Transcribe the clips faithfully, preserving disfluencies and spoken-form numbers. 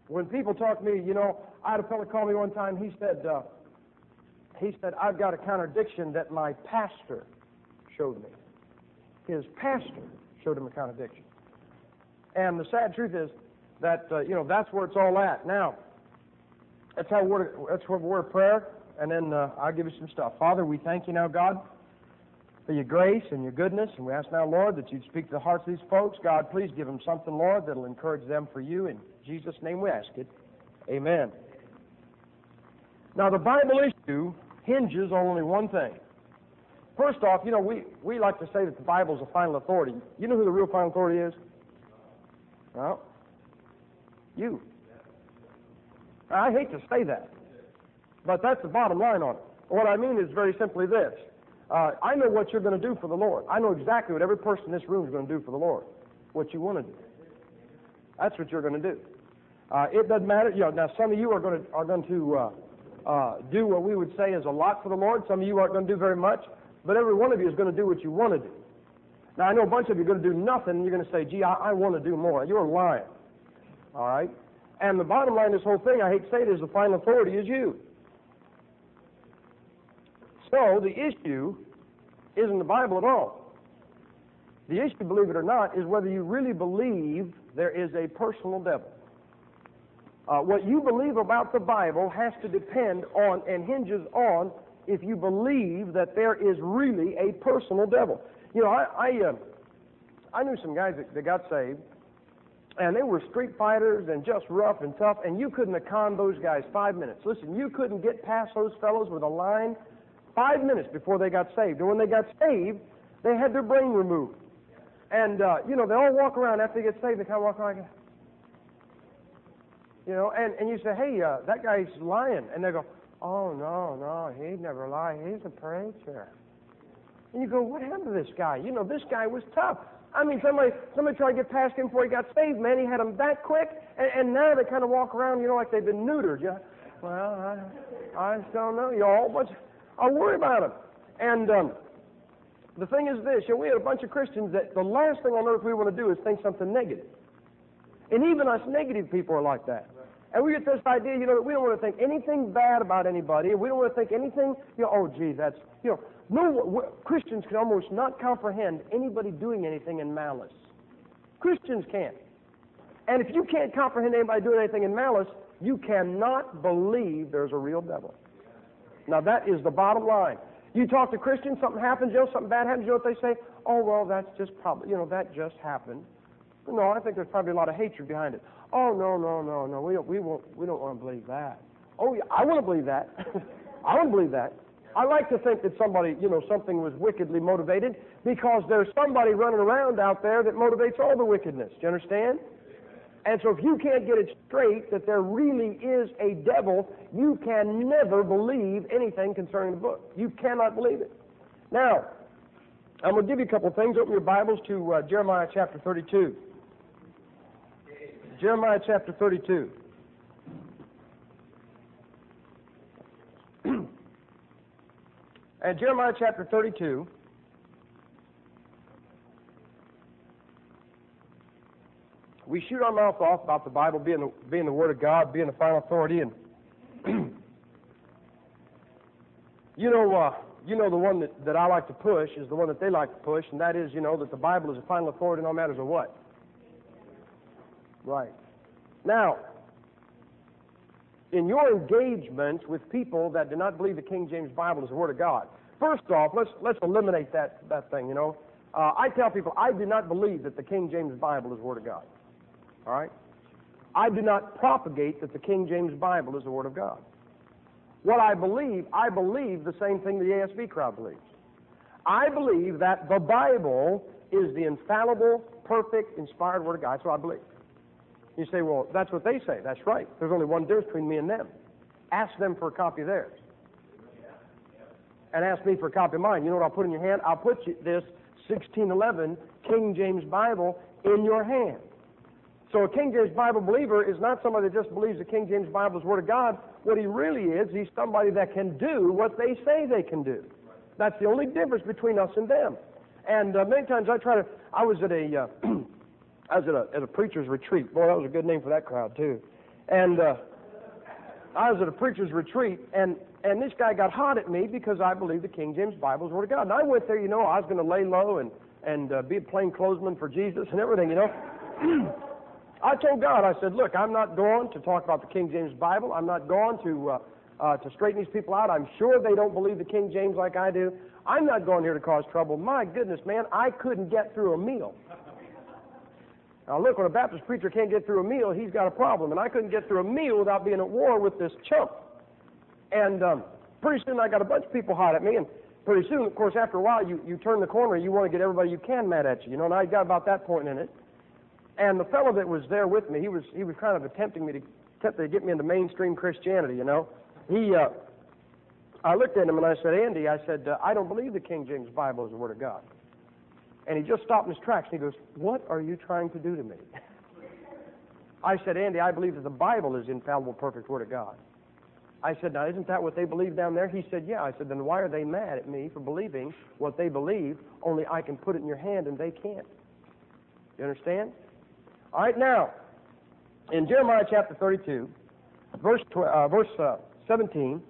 when people talk to me, you know, I had a fellow call me one time. He said, uh, he said, I've got a contradiction that my pastor showed me. His pastor showed him a contradiction. And the sad truth is that, uh, you know, that's where it's all at. Now, that's how we're, that's where we're prayer, and then uh, I'll give you some stuff. Father, we thank you now, God, for your grace and your goodness, and we ask now, Lord, that you'd speak to the hearts of these folks. God, please give them something, Lord, that'll encourage them for you. In Jesus' name we ask it. Amen. Now, the Bible issue hinges on only one thing. First off, you know, we, we like to say that the Bible is the final authority. You know who the real final authority is? Well, you. I hate to say that, but that's the bottom line on it. What I mean is very simply this. Uh, I know what you're going to do for the Lord. I know exactly what every person in this room is going to do for the Lord, what you want to do. That's what you're going to do. Uh, it doesn't matter. You know, now, some of you are going to, are going to uh, uh, do what we would say is a lot for the Lord. Some of you aren't going to do very much, but every one of you is going to do what you want to do. Now, I know a bunch of you are going to do nothing, and you're going to say, gee, I, I want to do more. You're lying. All right? And the bottom line of this whole thing, I hate to say it, is the final authority is you. So the issue isn't the Bible at all. The issue, believe it or not, is whether you really believe there is a personal devil. Uh, what you believe about the Bible has to depend on and hinges on if you believe that there is really a personal devil. You know, I I, uh, I knew some guys that, that got saved, and they were street fighters and just rough and tough, and you couldn't have conned those guys five minutes. Listen, you couldn't get past those fellows with a line five minutes before they got saved. And when they got saved, they had their brain removed. And, uh, you know, they all walk around after they get saved, they kind of walk around like, you know, and, and you say, hey, uh, that guy's lying. And they go, oh, no, no, he'd never lie. He's a preacher. And you go, what happened to this guy? You know, this guy was tough. I mean, somebody somebody tried to get past him before he got saved, man. He had him that quick, and, and now they kind of walk around, you know, like they've been neutered. You know? Well, I, I just don't know. You all, but I'll worry about him. And um, the thing is this, you know, we had a bunch of Christians that the last thing on earth we want to do is think something negative. And even us negative people are like that. And we get this idea, you know, that we don't want to think anything bad about anybody, and we don't want to think anything, you know, oh, gee, that's, you know, no, Christians can almost not comprehend anybody doing anything in malice. Christians can't. And if you can't comprehend anybody doing anything in malice, you cannot believe there's a real devil. Now, that is the bottom line. You talk to Christians, something happens, you know, something bad happens, you know what they say? Oh, well, that's just probably, you know, that just happened. No, I think there's probably a lot of hatred behind it. Oh, no, no, no, no, we don't, we won't, we don't want to believe that. Oh, yeah, I want to believe that. I want to believe that. I like to think that somebody, you know, something was wickedly motivated because there's somebody running around out there that motivates all the wickedness. Do you understand? And so if you can't get it straight that there really is a devil, you can never believe anything concerning the book. You cannot believe it. Now, I'm going to give you a couple of things. Open your Bibles to uh, Jeremiah chapter thirty-two. Jeremiah chapter thirty-two. And Jeremiah chapter thirty-two, we shoot our mouth off about the Bible being the, being the Word of God, being the final authority, and you know, uh, you know the one that, that I like to push is the one that they like to push, and that is, you know, that the Bible is the final authority no matters of what. Right. Now, in your engagement with people that do not believe the King James Bible is the Word of God, first off, let's let's eliminate that, that thing, you know. Uh, I tell people, I do not believe that the King James Bible is the Word of God. All right? I do not propagate that the King James Bible is the Word of God. What I believe, I believe the same thing the A S B crowd believes. I believe that the Bible is the infallible, perfect, inspired Word of God. That's what I believe. You say, well, that's what they say. That's right. There's only one difference between me and them. Ask them for a copy of theirs. And ask me for a copy of mine. You know what I'll put in your hand? I'll put you this sixteen eleven King James Bible in your hand. So a King James Bible believer is not somebody that just believes the King James Bible is the Word of God. What he really is, he's somebody that can do what they say they can do. That's the only difference between us and them. And uh, many times I try to, I was at a, uh, I was at a, at a preacher's retreat. Boy, that was a good name for that crowd too. And uh, I was at a preacher's retreat, and, and this guy got hot at me because I believe the King James Bible is the Word of God. And I went there, you know, I was going to lay low and, and uh, be a plainclothesman for Jesus and everything, you know. I told God, I said, look, I'm not going to talk about the King James Bible. I'm not going to, uh, uh, to straighten these people out. I'm sure they don't believe the King James like I do. I'm not going here to cause trouble. My goodness, man, I couldn't get through a meal. Now, look, when a Baptist preacher can't get through a meal, he's got a problem. And I couldn't get through a meal without being at war with this chump. And um, pretty soon I got a bunch of people hot at me. And pretty soon, of course, after a while, you, you turn the corner and you want to get everybody you can mad at you. You know, and I got about that point in it. And the fellow that was there with me, he was he was kind of attempting me to, attempting to get me into mainstream Christianity, you know. He, uh, I looked at him and I said, Andy, I said, uh, I don't believe the King James Bible is the Word of God. And he just stopped in his tracks and he goes, what are you trying to do to me? I said, Andy, I believe that the Bible is the infallible, perfect Word of God. I said, now, isn't that what they believe down there? He said, yeah. I said, then why are they mad at me for believing what they believe, only I can put it in your hand and they can't? You understand? All right, now, in Jeremiah chapter thirty-two, verse, tw- uh, verse uh, seventeen,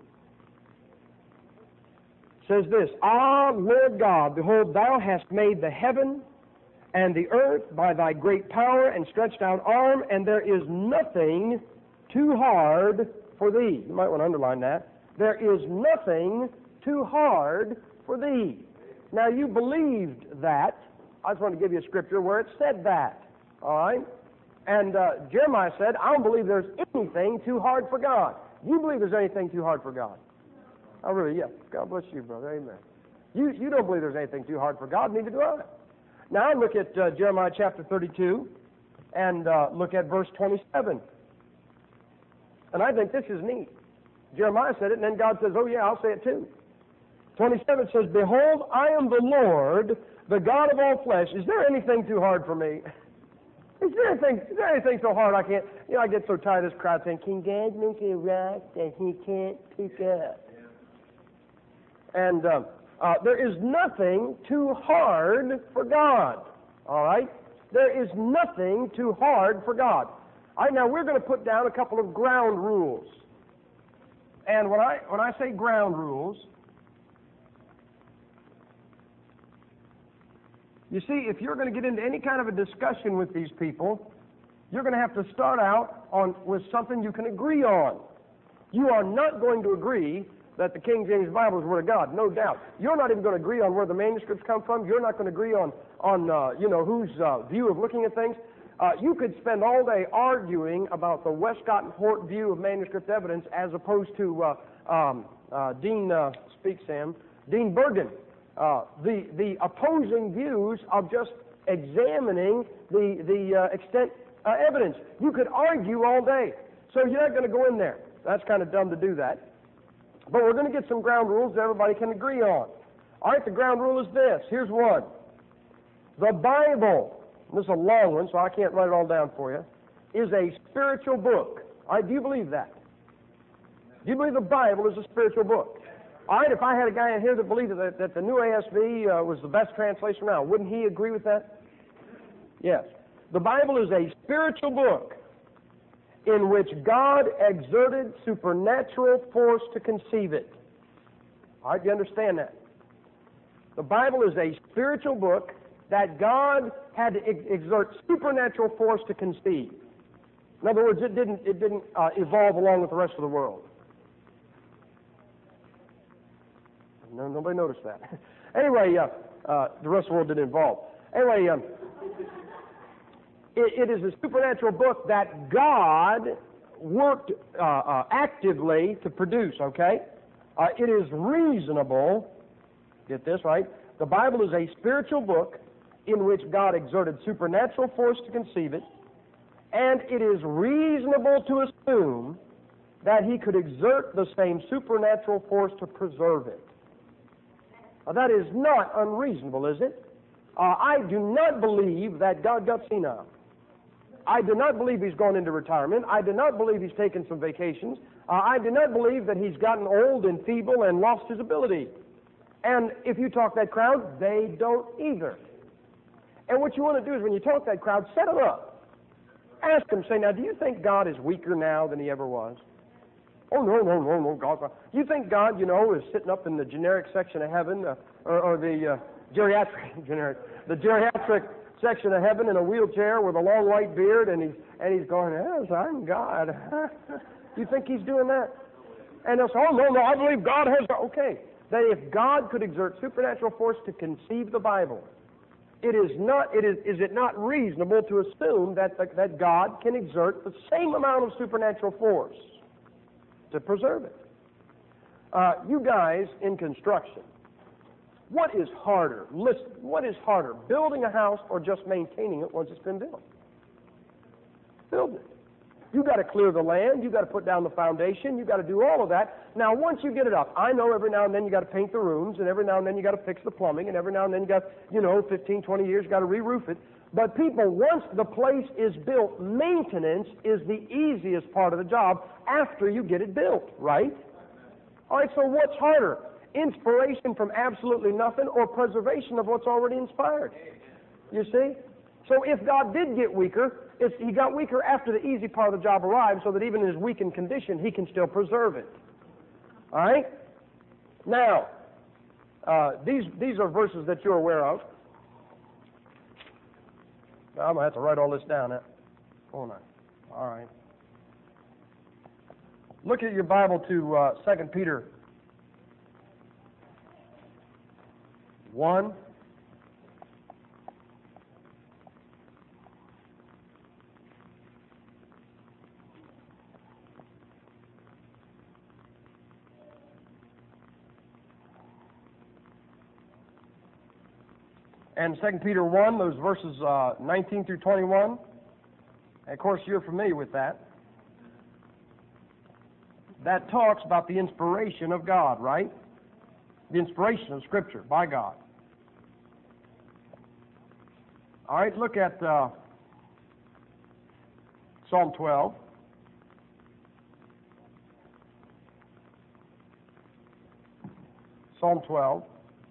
says this, Ah, Lord God, behold, thou hast made the heaven and the earth by thy great power and stretched out arm, and there is nothing too hard for thee. You might want to underline that. There is nothing too hard for thee. Now, you believed that. I just want to give you a scripture where it said that. All right? And uh, Jeremiah said, I don't believe there's anything too hard for God. Do you believe there's anything too hard for God? Oh, really? Yeah. God bless you, brother. Amen. You you don't believe there's anything too hard for God, neither do I. Now, look at uh, Jeremiah chapter thirty-two and uh, look at verse twenty-seven. And I think this is neat. Jeremiah said it, and then God says, oh, yeah, I'll say it too. twenty-seven says, Behold, I am the Lord, the God of all flesh. Is there anything too hard for me? Is there anything, is there anything so hard I can't? You know, I get so tired of this crowd saying, can God make a rock that he can't pick up? And uh, uh, there is nothing too hard for God. All right? There is nothing too hard for God. All right, now we're going to put down a couple of ground rules. And when I when I say ground rules, you see, if you're going to get into any kind of a discussion with these people, you're going to have to start out on with something you can agree on. You are not going to agree that the King James Bible is the Word of God, no doubt. You're not even going to agree on where the manuscripts come from. You're not going to agree on, on uh, you know, whose uh, view of looking at things. Uh, you could spend all day arguing about the Westcott and Hort view of manuscript evidence as opposed to uh, um, uh, Dean, uh, speak Sam, Dean Bergen. Uh, the, the opposing views of just examining the, the uh, extent uh, evidence. You could argue all day. So you're not going to go in there. That's kind of dumb to do that. But we're going to get some ground rules that everybody can agree on. All right, the ground rule is this. Here's one. The Bible, this is a long one, so I can't write it all down for you, is a spiritual book. All right, do you believe that? Do you believe the Bible is a spiritual book? All right, if I had a guy in here that believed that, that the new A S V uh, was the best translation now, wouldn't he agree with that? Yes. The Bible is a spiritual book in which God exerted supernatural force to conceive it. All right, you understand that? The Bible is a spiritual book that God had to ex- exert supernatural force to conceive. In other words, it didn't, it didn't uh, evolve along with the rest of the world. No, nobody noticed that. Anyway, uh, uh, the rest of the world didn't evolve. Anyway, um, it, it is a supernatural book that God worked uh, uh, actively to produce, okay? Uh, it is reasonable, get this, right? The Bible is a spiritual book in which God exerted supernatural force to conceive it, and it is reasonable to assume that he could exert the same supernatural force to preserve it. Now, that is not unreasonable, is it? Uh, I do not believe that God got senile. I do not believe he's gone into retirement. I do not believe he's taken some vacations. Uh, I do not believe that he's gotten old and feeble and lost his ability. And if you talk that crowd, they don't either. And what you want to do is when you talk that crowd, set them up. Ask him, say, now, do you think God is weaker now than he ever was? Oh, no, no, no, no, God. God. You think God, you know, is sitting up in the generic section of heaven, uh, or, or the uh, geriatric, generic, the geriatric section of heaven in a wheelchair with a long white beard, and he's and he's going, yes, I'm God. You think he's doing that? And they'll say, oh, no, no, I believe God has. Okay, that if God could exert supernatural force to conceive the Bible, it is not. It is. Is it not reasonable to assume that the, that God can exert the same amount of supernatural force to preserve it? Uh, you guys in construction, what is harder? Listen, what is harder, building a house or just maintaining it once it's been built? Building it. You got to clear the land. You got to put down the foundation. You got to do all of that. Now, once you get it up, I know every now and then you got to paint the rooms, and every now and then you got to fix the plumbing, and every now and then you got, you know, fifteen, twenty years you got to re-roof it. But people, once the place is built, maintenance is the easiest part of the job after you get it built, right? All right. So what's harder? Inspiration from absolutely nothing, or preservation of what's already inspired? You see? So if God did get weaker, it's, he got weaker after the easy part of the job arrived, so that even in his weakened condition, he can still preserve it. All right? Now, uh, these, these are verses that you're aware of. I'm going to have to write all this down. Now. Hold on. All right. Look at your Bible to uh, Second Peter one. And Second Peter one, those verses uh, nineteen through twenty-one. And of course, you're familiar with that. That talks about the inspiration of God, right? The inspiration of Scripture by God. All right, look at uh, Psalm twelve. Psalm twelve.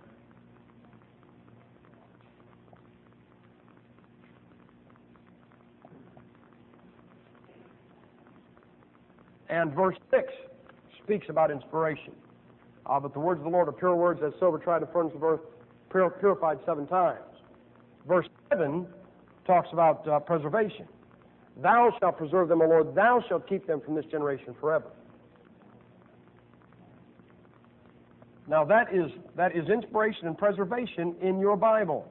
And verse six speaks about inspiration. Uh, but the words of the Lord are pure words, as silver tried in the furnace of earth, pur- purified seven times. Verse seven talks about uh, preservation. Thou shalt preserve them, O Lord, thou shalt keep them from this generation forever. Now that is that is inspiration and preservation in your Bible.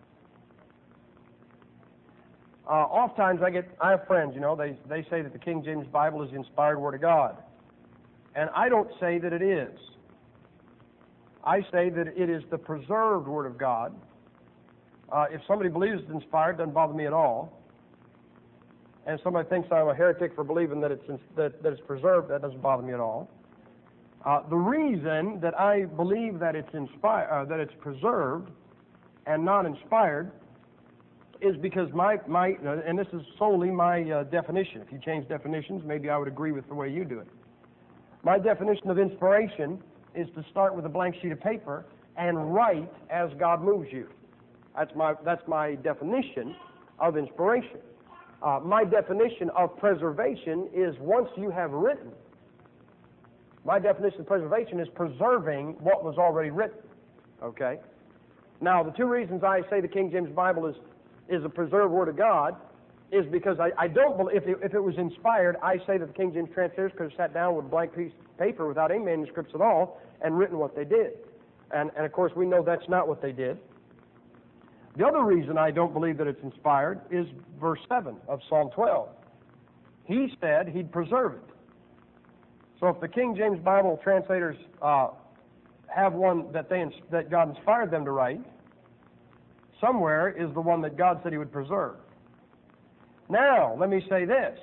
Uh, oftentimes I get, I have friends, you know, they, they say that the King James Bible is the inspired Word of God. And I don't say that it is. I say that it is the preserved Word of God. Uh, if somebody believes it's inspired, it doesn't bother me at all. And if somebody thinks I'm a heretic for believing that it's, that, that it's preserved, that doesn't bother me at all. Uh, the reason that I believe that it's inspired, uh, that it's preserved and not inspired, is because my, my uh, and this is solely my uh, definition. If you change definitions, maybe I would agree with the way you do it. My definition of inspiration is to start with a blank sheet of paper and write as God moves you. That's my, that's my definition of inspiration. Uh, my definition of preservation is once you have written. My definition of preservation is preserving what was already written. Okay? Now, the two reasons I say the King James Bible is is a preserved Word of God is because I, I don't believe, if it, if it was inspired, I say that the King James translators could have sat down with a blank piece of paper without any manuscripts at all and written what they did. And, and of course, we know that's not what they did. The other reason I don't believe that it's inspired is verse seven of Psalm twelve. He said he'd preserve it. So if the King James Bible translators uh, have one that, they, that God inspired them to write, somewhere is the one that God said he would preserve. Now, let me say this.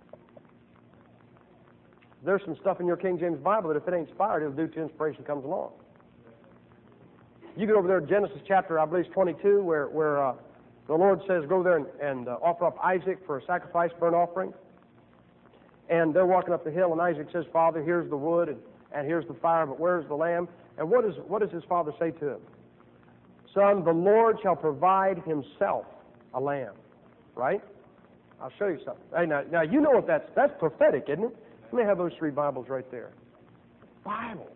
There's some stuff in your King James Bible that if it ain't inspired, it'll do till inspiration comes along. You get over there to Genesis chapter, I believe it's twenty-two, where, where uh, the Lord says, go there and, and uh, offer up Isaac for a sacrifice, burnt offering. And they're walking up the hill, and Isaac says, Father, here's the wood, and, and here's the fire, but where's the lamb? And what, is, what does his father say to him? Son, the Lord shall provide himself a lamb, right? I'll show you something. Hey, now, now you know what that's, that's prophetic, isn't it? Let me have those three Bibles right there. Bibles.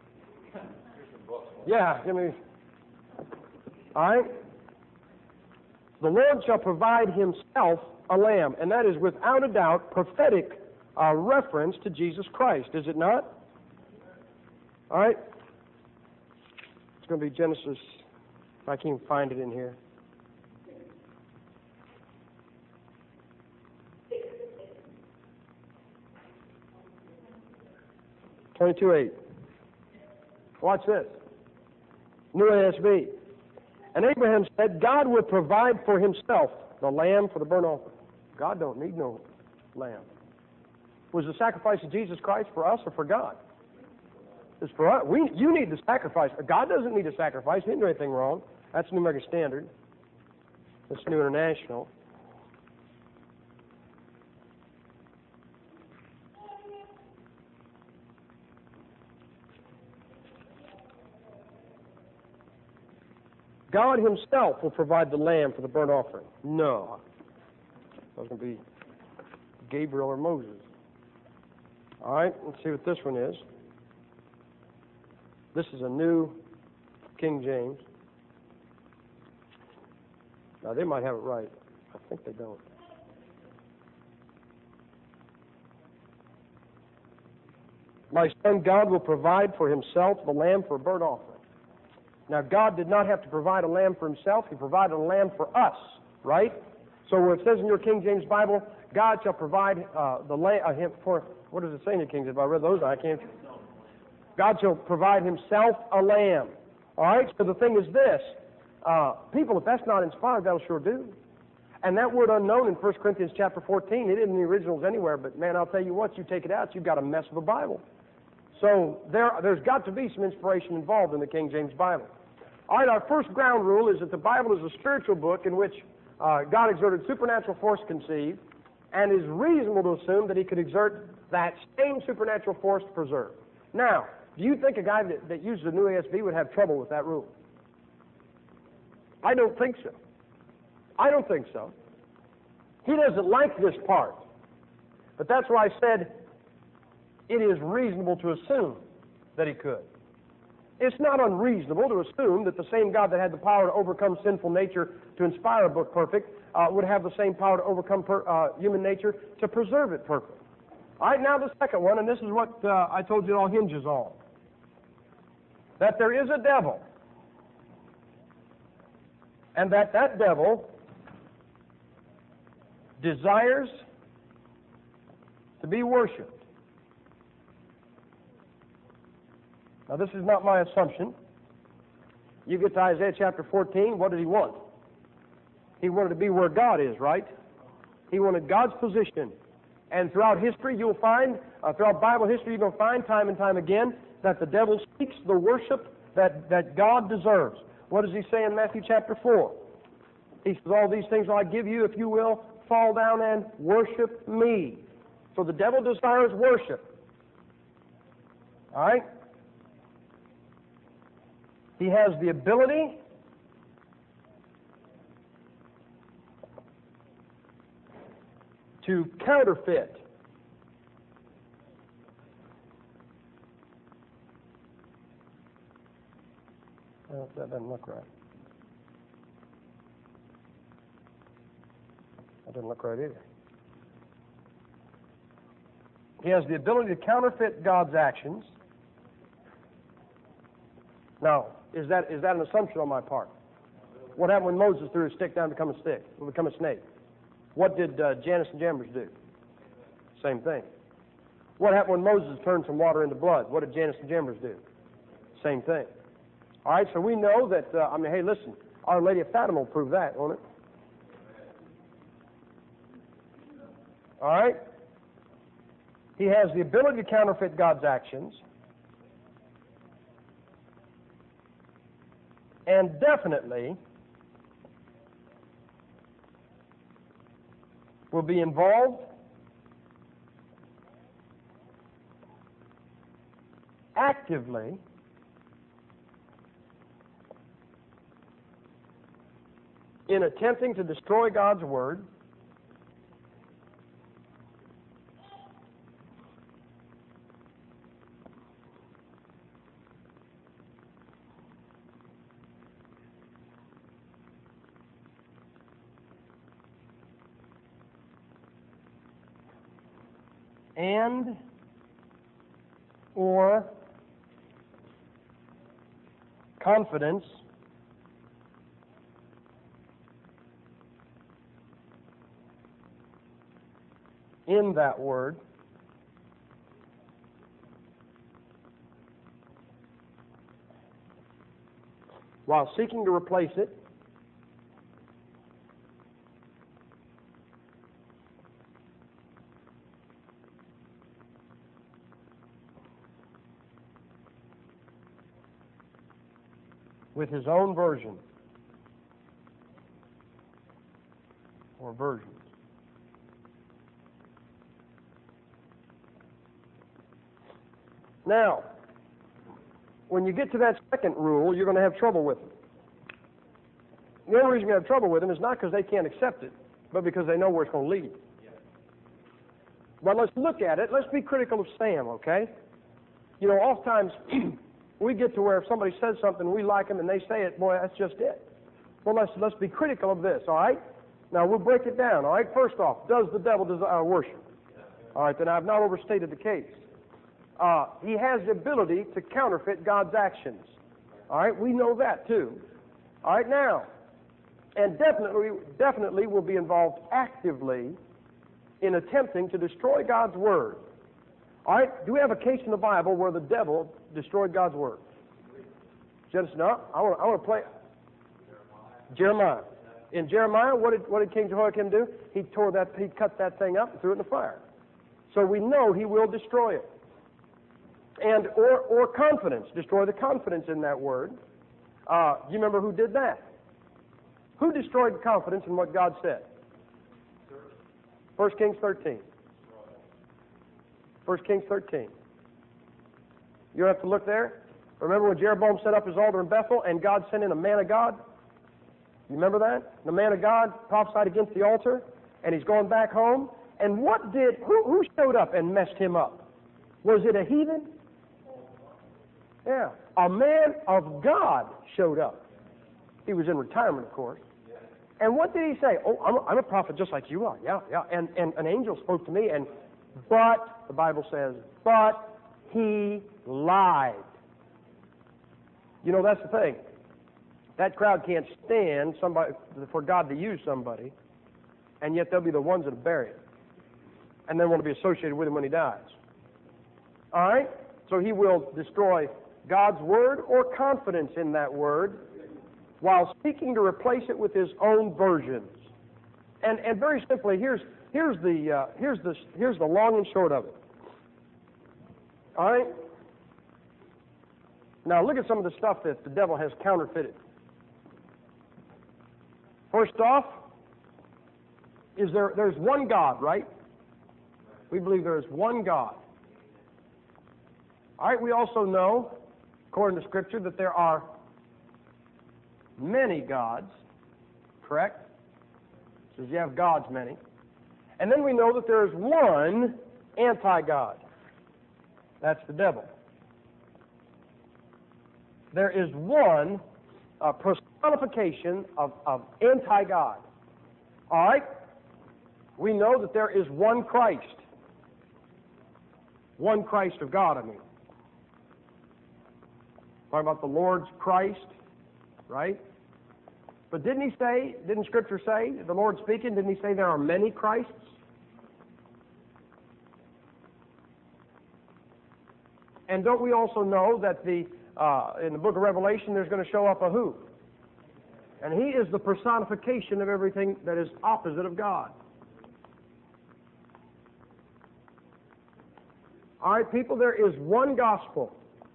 Yeah, give me. All right. The Lord shall provide himself a lamb, and that is without a doubt prophetic uh, reference to Jesus Christ, is it not? All right. It's going to be Genesis, if I can even find it in here. twenty-two eight. Watch this. New A S V. And Abraham said, God would provide for himself the lamb for the burnt offering. God don't need no lamb. Was the sacrifice of Jesus Christ for us or for God? It's for us. We, you need the sacrifice. God doesn't need a sacrifice. He didn't do anything wrong. That's New American Standard. That's New International. God himself will provide the lamb for the burnt offering. No. That's going to be Gabriel or Moses. All right, let's see what this one is. This is a new King James. Now, they might have it right. I think they don't. My son, God will provide for himself the lamb for a burnt offering. Now, God did not have to provide a lamb for himself. He provided a lamb for us, right? So where it says in your King James Bible, God shall provide uh, the lamb uh, him for, what does it say in your King James Bible? I read those, I can't. God shall provide himself a lamb. All right, so the thing is this. Uh, people, if that's not inspired, that'll sure do. And that word unknown in First Corinthians chapter fourteen, it isn't in the originals anywhere, but man, I'll tell you what, you take it out, you've got a mess of a Bible. So there, there's got to be some inspiration involved in the King James Bible. All right, our first ground rule is that the Bible is a spiritual book in which uh, God exerted supernatural force to conceive, and is reasonable to assume that he could exert that same supernatural force to preserve. Now, do you think a guy that, that uses the New A S V would have trouble with that rule? I don't think so. I don't think so. He doesn't like this part. But that's why I said it is reasonable to assume that he could. It's not unreasonable to assume that the same God that had the power to overcome sinful nature to inspire a book perfect uh, would have the same power to overcome per, uh, human nature to preserve it perfect. All right, now the second one, and this is what uh, I told you it all hinges on. That there is a devil, and that that devil desires to be worshipped. Now, this is not my assumption. You get to Isaiah chapter fourteen, what did he want? He wanted to be where God is, right? He wanted God's position. And throughout history, you'll find, uh, throughout Bible history, you're going to find time and time again that the devil seeks the worship that, that God deserves. What does he say in Matthew chapter four? He says, all these things will I give you if you will fall down and worship me. So the devil desires worship. All right? He has the ability to counterfeit well, that doesn't look right. That doesn't look right either. He has the ability to counterfeit God's actions. Now, is that is that an assumption on my part? What happened when Moses threw his stick down to become a stick, to become a snake? What did uh, Jannes and Jambres do? Same thing. What happened when Moses turned from water into blood? What did Jannes and Jambres do? Same thing. All right, so we know that, uh, I mean, hey, listen, Our Lady of Fatima will prove that, won't it? All right? He has the ability to counterfeit God's actions, and definitely will be involved actively in attempting to destroy God's Word and or confidence in that word while seeking to replace it with his own version or versions. Now, when you get to that second rule, you're going to have trouble with them. The only reason you have trouble with them is not because they can't accept it, but because they know where it's going to lead. But let's look at it. Let's be critical of Sam, okay? You know, oftentimes we get to where if somebody says something, we like them, and they say it, boy, that's just it. Well, let's, let's be critical of this, all right? Now, we'll break it down, all right? First off, does the devil desire worship? All right, then I've not overstated the case. Uh, he has the ability to counterfeit God's actions. All right, we know that too. All right, now, and definitely, definitely will be involved actively in attempting to destroy God's Word. All right, do we have a case in the Bible where the devil destroyed God's Word? Genesis, no, I want, I want to play Jeremiah. In Jeremiah, what did, what did King Jehoiakim do? He tore that, he cut that thing up and threw it in the fire. So we know he will destroy it. And or, or confidence, destroy the confidence in that word. Uh, do you remember who did that? Who destroyed confidence in what God said? First Kings thirteen. First Kings thirteen. You don't have to look there. Remember when Jeroboam set up his altar in Bethel and God sent in a man of God? You remember that? The man of God prophesied against the altar and he's going back home. And what did, who, who showed up and messed him up? Was it a heathen? Yeah. A man of God showed up. He was in retirement, of course. And what did he say? Oh, I'm a, I'm a prophet just like you are. Yeah, yeah. And, and an angel spoke to me, and but, the Bible says, but he lied. You know, that's the thing. That crowd can't stand somebody for God to use somebody, and yet they'll be the ones that bury it. And then want to be associated with him when he dies. All right? So he will destroy God's word or confidence in that word while seeking to replace it with his own versions. And and very simply, here's here's the uh, here's the here's the long and short of it. All right. Now look at some of the stuff that the devil has counterfeited. First off, is there there's one God, right? We believe there is one God. All right. We also know, according to Scripture, that there are many gods, correct? It says you have gods many. And then we know that there is one anti-God. That's the devil. There is one uh, personification of, of anti-God. All right? We know that there is one Christ. One Christ of God, I mean. Talking about the Lord's Christ, right? But didn't he say, didn't Scripture say, the Lord speaking, didn't he say there are many Christs? And don't we also know that the uh, in the book of Revelation there's going to show up a who? And he is the personification of everything that is opposite of God. All right, people, there is one gospel.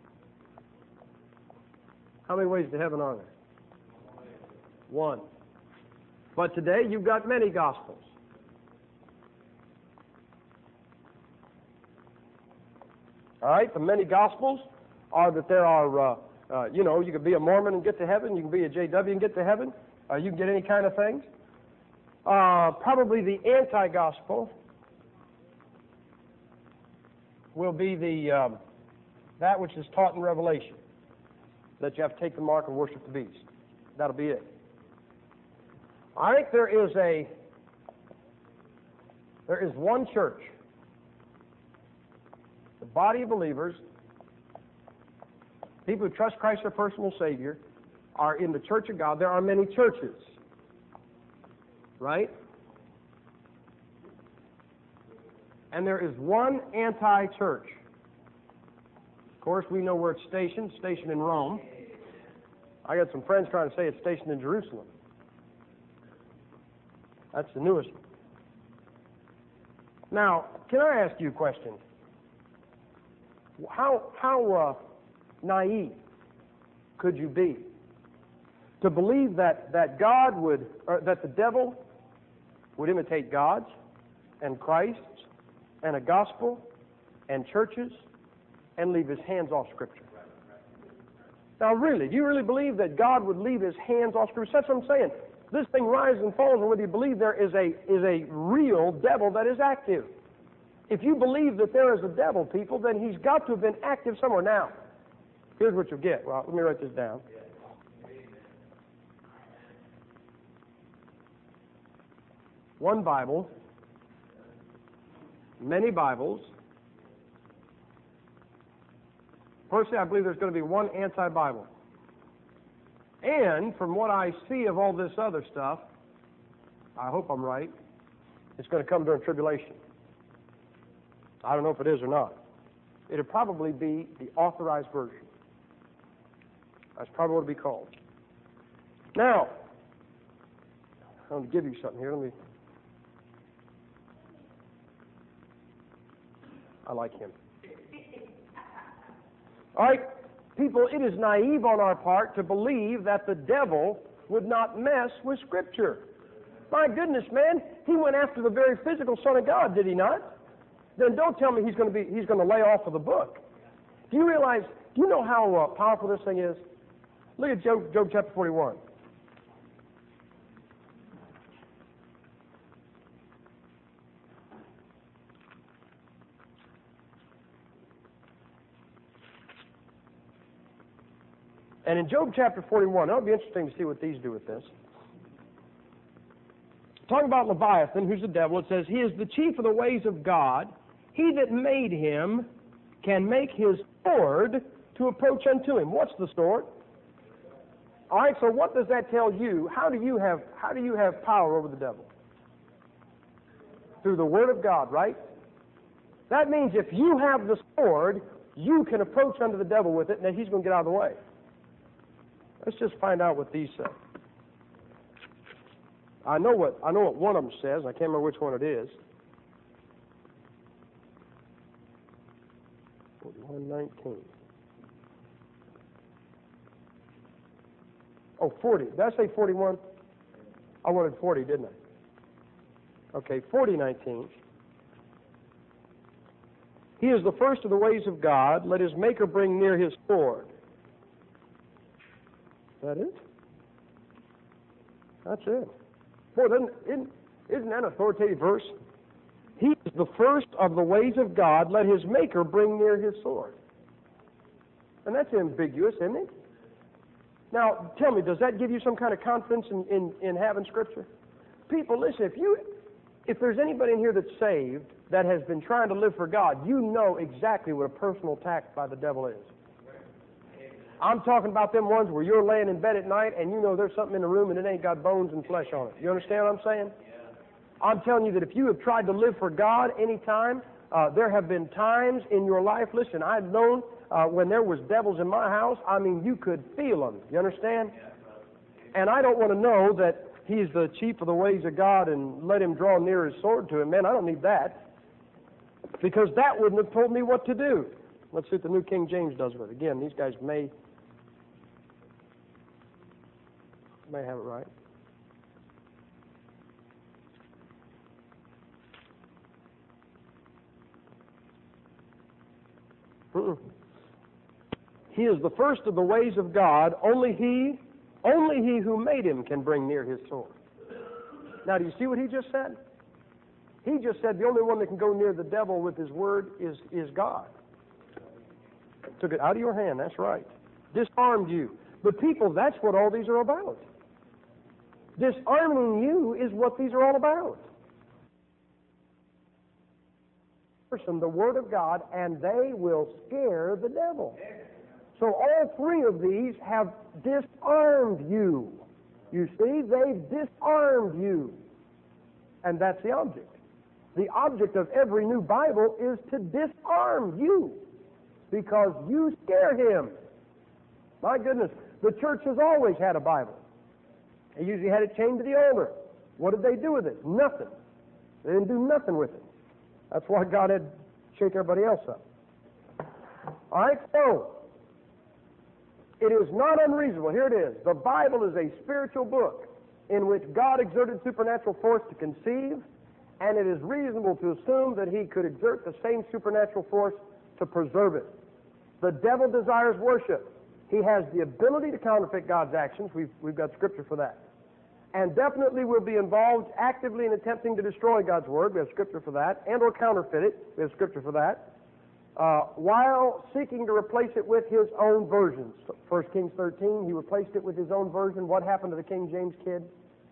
How many ways to heaven are there? One. But today you've got many gospels. All right, the many gospels are that there are, uh, uh, you know, you can be a Mormon and get to heaven. You can be a J W and get to heaven. Uh, you can get any kind of things. Uh, probably the anti-gospel will be the um, that which is taught in Revelation, that you have to take the mark and worship the beast. That'll be it. I think there is a there is one church The body of believers, people who trust Christ their personal Savior, are in the church of God. There are many churches, right? And there is one anti-church. Of course, we know where it's stationed, stationed in Rome. I got some friends trying to say it's stationed in Jerusalem. That's the newest one. Now, can I ask you a question? How, how uh, naive could you be to believe that, that God would, or that the devil would imitate God's and Christ's and a gospel and churches and leave his hands off Scripture? Now, really, do you really believe that God would leave his hands off Scripture? That's what I'm saying. This thing rises and falls on whether you believe there is a, is a real devil that is active. If you believe that there is a devil, people, then he's got to have been active somewhere. Now, here's what you'll get. Well, let me write this down. One Bible, many Bibles. Personally, I believe there's going to be one anti-Bible. And from what I see of all this other stuff, I hope I'm right, it's going to come during tribulation. I don't know if it is or not. It'll probably be the authorized version. That's probably what it'll be called. Now, I'm going to give you something here. Let me. I like him. All right, people, it is naive on our part to believe that the devil would not mess with Scripture. My goodness, man, he went after the very physical Son of God, did he not? Then don't tell me he's going to be he's going to lay off of the book. Do you realize? Do you know how uh, powerful this thing is? Look at Job, Job chapter forty-one. And in Job chapter forty-one, it'll be interesting to see what these do with this. Talking about Leviathan, who's the devil, it says, he is the chief of the ways of God. He that made him can make his sword to approach unto him. What's the sword? All right, so what does that tell you? How do you have, how do you have power over the devil? Through the Word of God, right? That means if you have the sword, you can approach unto the devil with it, and then he's going to get out of the way. Let's just find out what these say. I know what I know what one of them says. I can't remember which one it is. forty-one nineteen. Oh, forty. Did I say forty-one? I wanted forty, didn't I? Okay, forty nineteen. He is the first of the ways of God. Let his maker bring near his sword. Is that it? That's it. Boy, doesn't, isn't, isn't that an authoritative verse? He is the first of the ways of God. Let his maker bring near his sword. And that's ambiguous, isn't it? Now, tell me, does that give you some kind of confidence in, in, in having Scripture? People, listen, if you, if there's anybody in here that's saved that has been trying to live for God, you know exactly what a personal attack by the devil is. I'm talking about them ones where you're laying in bed at night and you know there's something in the room and it ain't got bones and flesh on it. You understand what I'm saying? Yeah. I'm telling you that if you have tried to live for God any time, uh, there have been times in your life, listen, I've known uh, when there was devils in my house, I mean, you could feel them. You understand? Yeah. And I don't want to know that he's the chief of the ways of God and let him draw near his sword to him. Man, I don't need that. Because that wouldn't have told me what to do. Let's see what the New King James does with it. Again, these guys may... may have it right. Mm-mm. He is the first of the ways of God. Only he, only he who made him can bring near his sword. Now, do you see what he just said? He just said the only one that can go near the devil with his word is, is God. Took it out of your hand, that's right. Disarmed you. But people, that's what all these are about. Disarming you is what these are all about. person the Word of God, and they will scare the devil. So all three of these have disarmed you. You see, they've disarmed you. And that's the object. The object of every new Bible is to disarm you, because you scare him. My goodness, the church has always had a Bible. They usually had it chained to the altar. What did they do with it? Nothing. They didn't do nothing with it. That's why God had to shake everybody else up. All right, so it is not unreasonable. Here it is. The Bible is a spiritual book in which God exerted supernatural force to conceive, and it is reasonable to assume that he could exert the same supernatural force to preserve it. The devil desires worship. He has the ability to counterfeit God's actions. We've, we've got scripture for that. And definitely will be involved actively in attempting to destroy God's Word. We have scripture for that. And or counterfeit it. We have scripture for that. Uh, while seeking to replace it with his own versions. First Kings thirteen, he replaced it with his own version. What happened to the King James kid?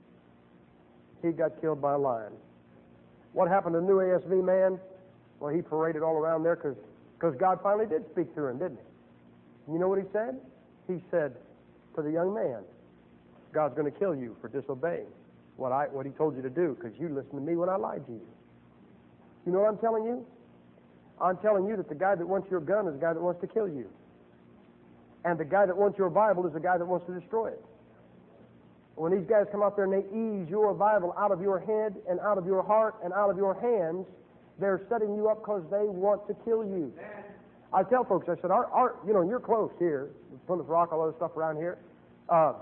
He got killed by a lion. What happened to the New A S V man? Well, he paraded all around there because because God finally did speak through him, didn't he? You know what he said? He said to the young man, God's going to kill you for disobeying what I what he told you to do, because you listened to me when I lied to you. You know what I'm telling you? I'm telling you that the guy that wants your gun is the guy that wants to kill you. And the guy that wants your Bible is the guy that wants to destroy it. When these guys come out there and they ease your Bible out of your head and out of your heart and out of your hands, they're setting you up because they want to kill you. I tell folks, I said, our, our, you know, you're close here, Plymouth Rock, all other stuff around here. Uh,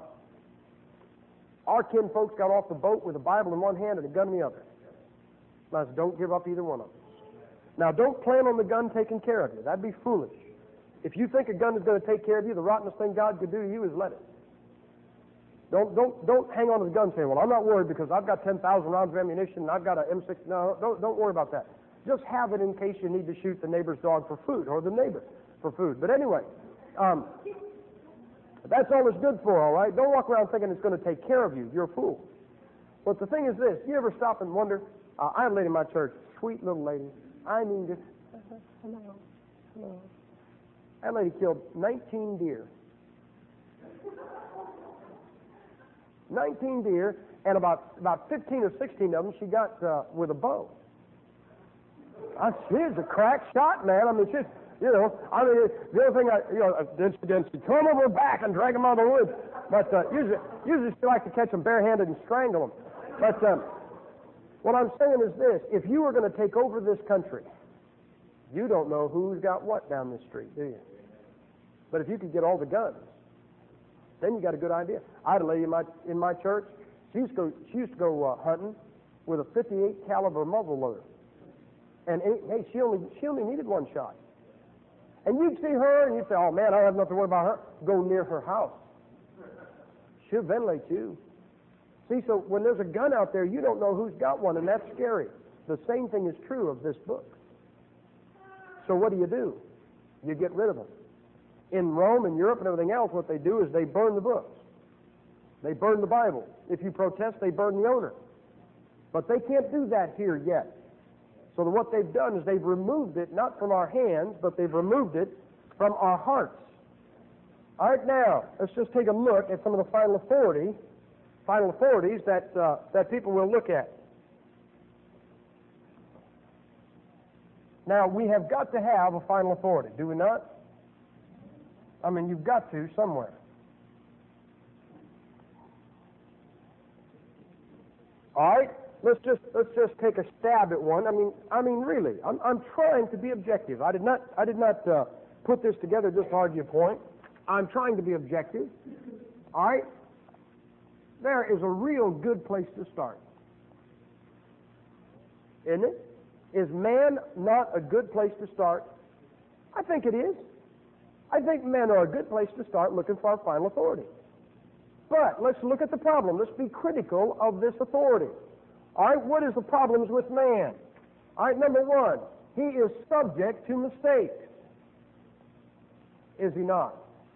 our kin folks got off the boat with a Bible in one hand and a gun in the other. And I said, don't give up either one of them. Now, don't plan on the gun taking care of you. That'd be foolish. If you think a gun is going to take care of you, the rottenest thing God could do to you is let it. Don't don't don't hang on to the gun saying, well, I'm not worried because I've got ten thousand rounds of ammunition and I've got an M six. No, don't, don't worry about that. Just have it in case you need to shoot the neighbor's dog for food, or the neighbor for food. But anyway, um, that's all it's good for, all right? Don't walk around thinking it's going to take care of you. You're a fool. But the thing is this. You ever stop and wonder? Uh, I have a lady in my church, sweet little lady. I mean, just, hello, hello. That lady killed nineteen deer. nineteen deer, and about, about fifteen or sixteen of them she got uh, with a bow. I, she's a crack shot, man. I mean, she's, you know, I mean, the other thing, I, you know, then she, then she come over her back and drag them out of the woods. But uh, usually, usually she likes to catch them barehanded and strangle them. But um, what I'm saying is this: if you were going to take over this country, you don't know who's got what down this street, do you? But if you could get all the guns, then you got a good idea. I had a lady in my in my church. She used to go. She used to go uh, hunting with a fifty-eight caliber muzzle loader, and any, hey, she only she only needed one shot. And you'd see her, and you'd say, "Oh man, I don't have nothing to worry about her." Go near her house. She'll ventilate you. See, so when there's a gun out there, you don't know who's got one, and that's scary. The same thing is true of this book. So what do you do? You get rid of them. In Rome and Europe and everything else, what they do is they burn the books. They burn the Bible. If you protest, they burn the owner. But they can't do that here yet. So what they've done is they've removed it, not from our hands, but they've removed it from our hearts. All right, now, let's just take a look at some of the final authority, final authorities that, uh, that people will look at. Now, we have got to have a final authority, do we not? I mean, you've got to somewhere. All right, let's just let's just take a stab at one. I mean, I mean, really, I'm I'm trying to be objective. I did not I did not uh, put this together just to argue a point. I'm trying to be objective. All right, there is a real good place to start, isn't it? Is man not a good place to start? I think it is. I think men are a good place to start looking for our final authority. But let's look at the problem. Let's be critical of this authority. All right, what is the problems with man? All right, number one, he is subject to mistakes. Is he not?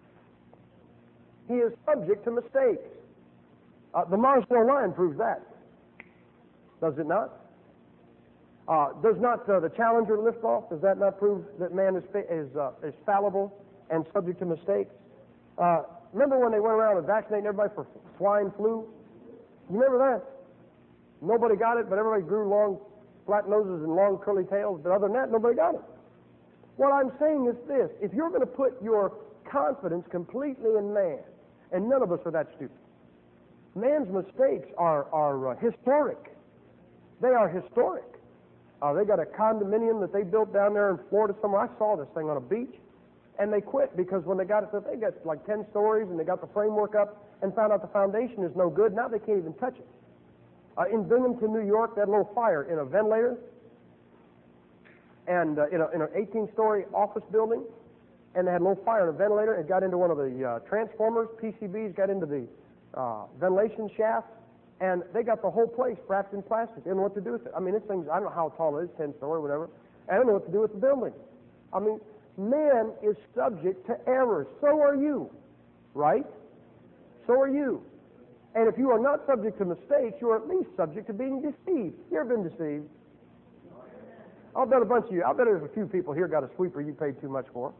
He is subject to mistakes. Uh, the Marshall line proves that. Does it not? Uh, does not uh, the Challenger lift off? Does that not prove that man is fa- is, uh, is fallible and subject to mistakes? Uh, remember when they went around and vaccinating everybody for swine flu? You remember that? Nobody got it, but everybody grew long, flat noses and long curly tails. But other than that, nobody got it. What I'm saying is this: if you're going to put your confidence completely in man, and none of us are that stupid. Man's mistakes are are uh, historic. They are historic. Uh, they got a condominium that they built down there in Florida somewhere. I saw this thing on a beach, and they quit because when they got it, they got like ten stories, and they got the framework up, and found out the foundation is no good. Now they can't even touch it. Uh, in Binghamton, New York, they had a little fire in a ventilator, and uh, in, a, in an eighteen-story office building, and they had a little fire in a ventilator. It got into one of the uh, transformers. P C Bs got into the uh, ventilation shaft. And they got the whole place wrapped in plastic. They don't know what to do with it. I mean, this thing's, I don't know how tall it is, ten story, whatever. I don't know what to do with the building. I mean, man is subject to errors. So are you, right? So are you. And if you are not subject to mistakes, you are at least subject to being deceived. You ever been deceived? I'll bet a bunch of you, I'll bet there's a few people here got a sweeper you paid too much for.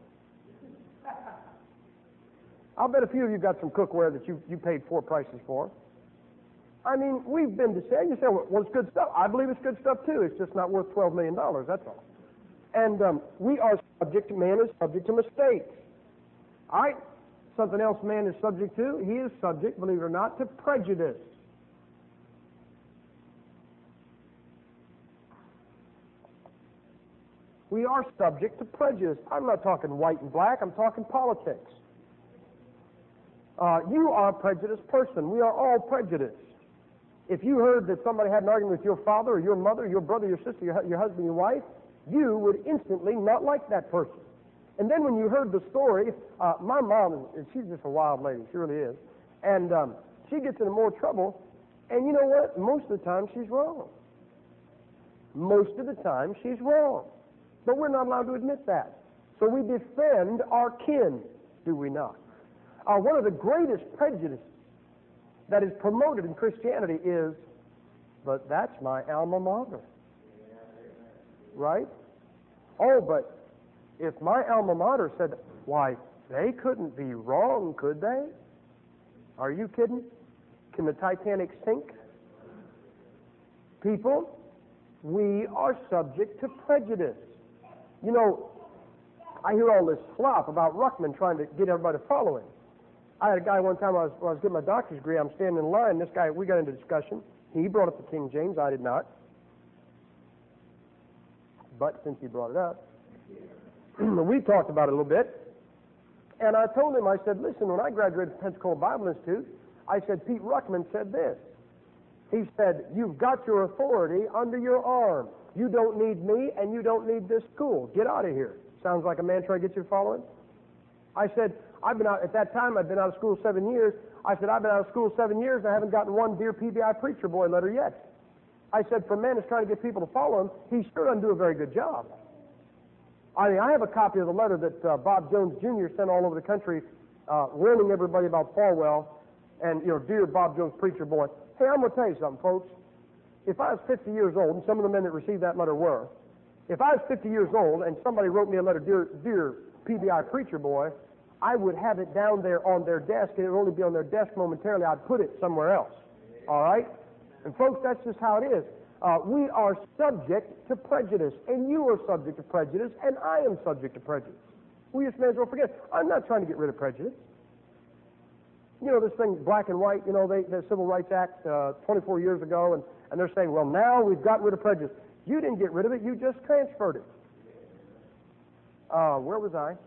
I'll bet a few of you got some cookware that you, you paid four prices for. I mean, we've been deceived. You say, well, it's good stuff. I believe it's good stuff, too. It's just not worth twelve million dollars, that's all. And um, we are subject to, man is subject to mistakes. All right? Something else man is subject to, he is subject, believe it or not, to prejudice. We are subject to prejudice. I'm not talking white and black. I'm talking politics. Uh, you are a prejudiced person. We are all prejudiced. If you heard that somebody had an argument with your father or your mother, your brother, your sister, your, your husband, your wife, you would instantly not like that person. And then when you heard the story, uh, my mom, is, she's just a wild lady, she really is, and um, she gets into more trouble, and you know what? Most of the time she's wrong. Most of the time she's wrong. But we're not allowed to admit that. So we defend our kin, do we not? Uh, one of the greatest prejudices that is promoted in Christianity is, but that's my alma mater. Right? Oh, but if my alma mater said, why, they couldn't be wrong, could they? Are you kidding? Can the Titanic sink? People, we are subject to prejudice. You know, I hear all this flop about Ruckman trying to get everybody to follow him. I had a guy one time, I was, when I was getting my doctor's degree, I'm standing in line, this guy, we got into discussion. He brought up the King James, I did not. But since he brought it up, we talked about it a little bit. And I told him, I said, listen, when I graduated from Pensacola Bible Institute, I said, Pete Ruckman said this. He said, you've got your authority under your arm. You don't need me, and you don't need this school. Get out of here. Sounds like a man trying to get you to follow him? I said, I've been out, at that time, I'd been out of school seven years. I said, I've been out of school seven years, and I haven't gotten one Dear P B I Preacher Boy letter yet. I said, for a man who's trying to get people to follow him, he sure doesn't do a very good job. I mean, I have a copy of the letter that uh, Bob Jones Junior sent all over the country, uh, warning everybody about Falwell, and, you know, Dear Bob Jones Preacher Boy. Hey, I'm going to tell you something, folks. If I was fifty years old, and some of the men that received that letter were, if I was fifty years old and somebody wrote me a letter, Dear, Dear P B I Preacher Boy, I would have it down there on their desk, and it would only be on their desk momentarily. I'd put it somewhere else. All right? And folks, that's just how it is. Uh, we are subject to prejudice, and you are subject to prejudice, and I am subject to prejudice. We just may as well forget. I'm not trying to get rid of prejudice. You know, this thing, black and white, you know, they, the Civil Rights Act uh, twenty-four years ago, and, and they're saying, well, now we've got rid of prejudice. You didn't get rid of it, you just transferred it. Uh, where was I?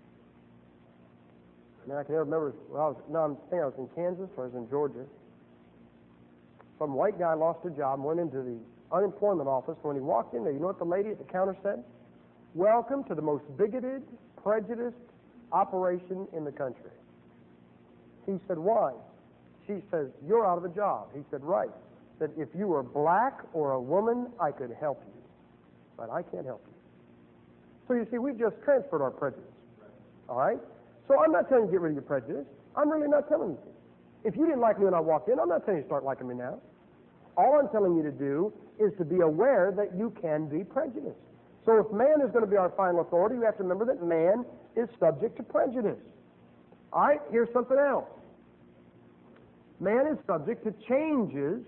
Man, I can never remember. Well, I was, no, I'm saying I was in Kansas or I was in Georgia. Some white guy lost a job and went into the unemployment office. When he walked in there, you know what the lady at the counter said? Welcome to the most bigoted, prejudiced operation in the country. He said, why? She says, you're out of a job. He said, right. That if you were black or a woman, I could help you. But I can't help you. So you see, we've just transferred our prejudice. All right? So I'm not telling you to get rid of your prejudice. I'm really not telling you to. If you didn't like me when I walked in, I'm not telling you to start liking me now. All I'm telling you to do is to be aware that you can be prejudiced. So if man is going to be our final authority, you have to remember that man is subject to prejudice. All right, here's something else. Man is subject to changes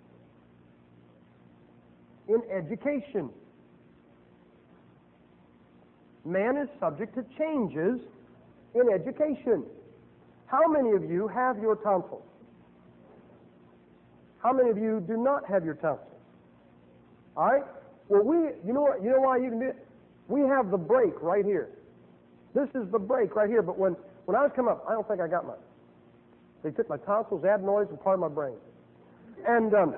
in education. Man is subject to changes in education. How many of you have your tonsils? How many of you do not have your tonsils? All right? Well, we, you know what, you know why you can do it? We have the break right here. This is the break right here, but when, when I was coming up, I don't think I got mine. They took my tonsils, adenoids, and part of my brain. And um,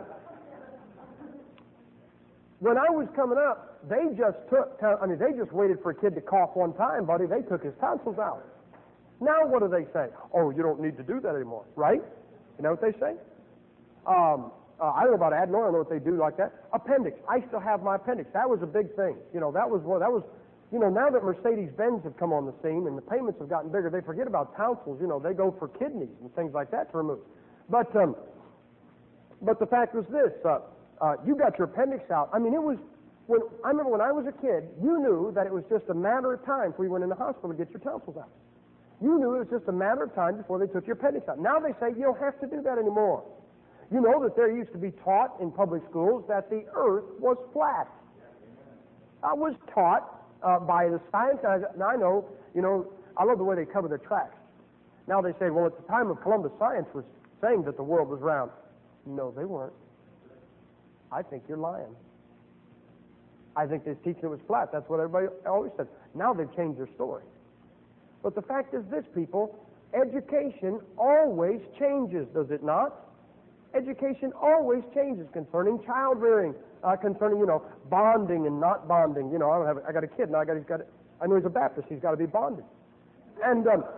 when I was coming up, they just took, I mean, they just waited for a kid to cough one time, buddy. They took his tonsils out. Now what do they say? Oh, you don't need to do that anymore, right? You know what they say? Um, uh, I don't know about adenoid. I don't know what they do like that. Appendix. I still have my appendix. That was a big thing. You know, that was one. That was, you know, now that Mercedes-Benz have come on the scene and the payments have gotten bigger, they forget about tonsils. You know, they go for kidneys and things like that to remove. But, um, but the fact was this: uh, uh, you got your appendix out. I mean, it was. When I remember when I was a kid, you knew that it was just a matter of time before you went in the hospital to get your tonsils out. You knew it was just a matter of time before they took your appendix out. Now they say you don't have to do that anymore. You know that there used to be taught in public schools that the earth was flat. I was taught uh, by the science, and I know, you know, I love the way they cover their tracks. Now they say, well, at the time of Columbus, science was saying that the world was round. No, they weren't. I think you're lying. I think they're teaching it was flat. That's what everybody always said. Now they've changed their story. But the fact is this, people, education always changes, does it not? Education always changes concerning child rearing, uh, concerning, you know, bonding and not bonding. You know, I don't have, I got a kid now. I got, he's got, I know he's a Baptist. He's got to be bonded, and um,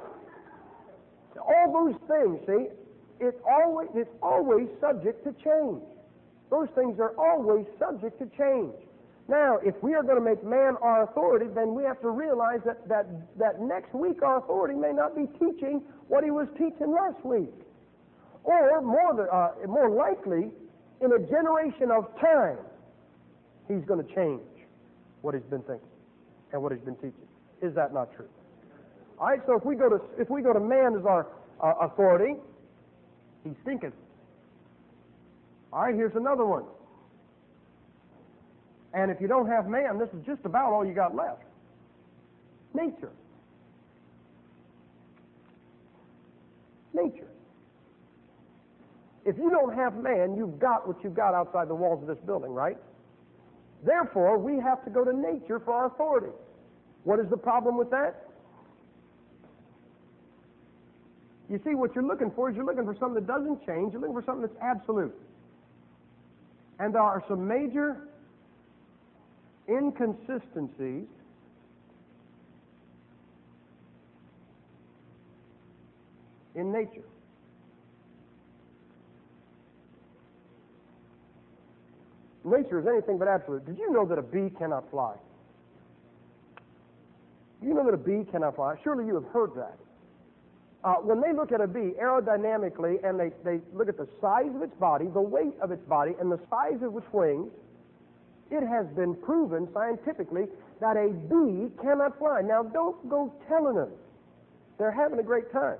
all those things. See, it's always, it's always subject to change. Those things are always subject to change. Now, if we are going to make man our authority, then we have to realize that that that next week our authority may not be teaching what he was teaching last week. Or, more, than, uh, more likely, in a generation of time, he's going to change what he's been thinking and what he's been teaching. Is that not true? All right, so if we go to, if we go to man as our uh, authority, he's thinking. All right, here's another one. And if you don't have man, this is just about all you got left. Nature. Nature. If you don't have man, you've got what you've got outside the walls of this building, right? Therefore, we have to go to nature for our authority. What is the problem with that? You see, what you're looking for is you're looking for something that doesn't change. You're looking for something that's absolute. And there are some major inconsistencies in nature. Nature is anything but absolute. Did you know that a bee cannot fly? Do you know that a bee cannot fly? Surely you have heard that. Uh, when they look at a bee aerodynamically and they, they look at the size of its body, the weight of its body, and the size of its wings, it has been proven scientifically that a bee cannot fly. Now, don't go telling them they're having a great time.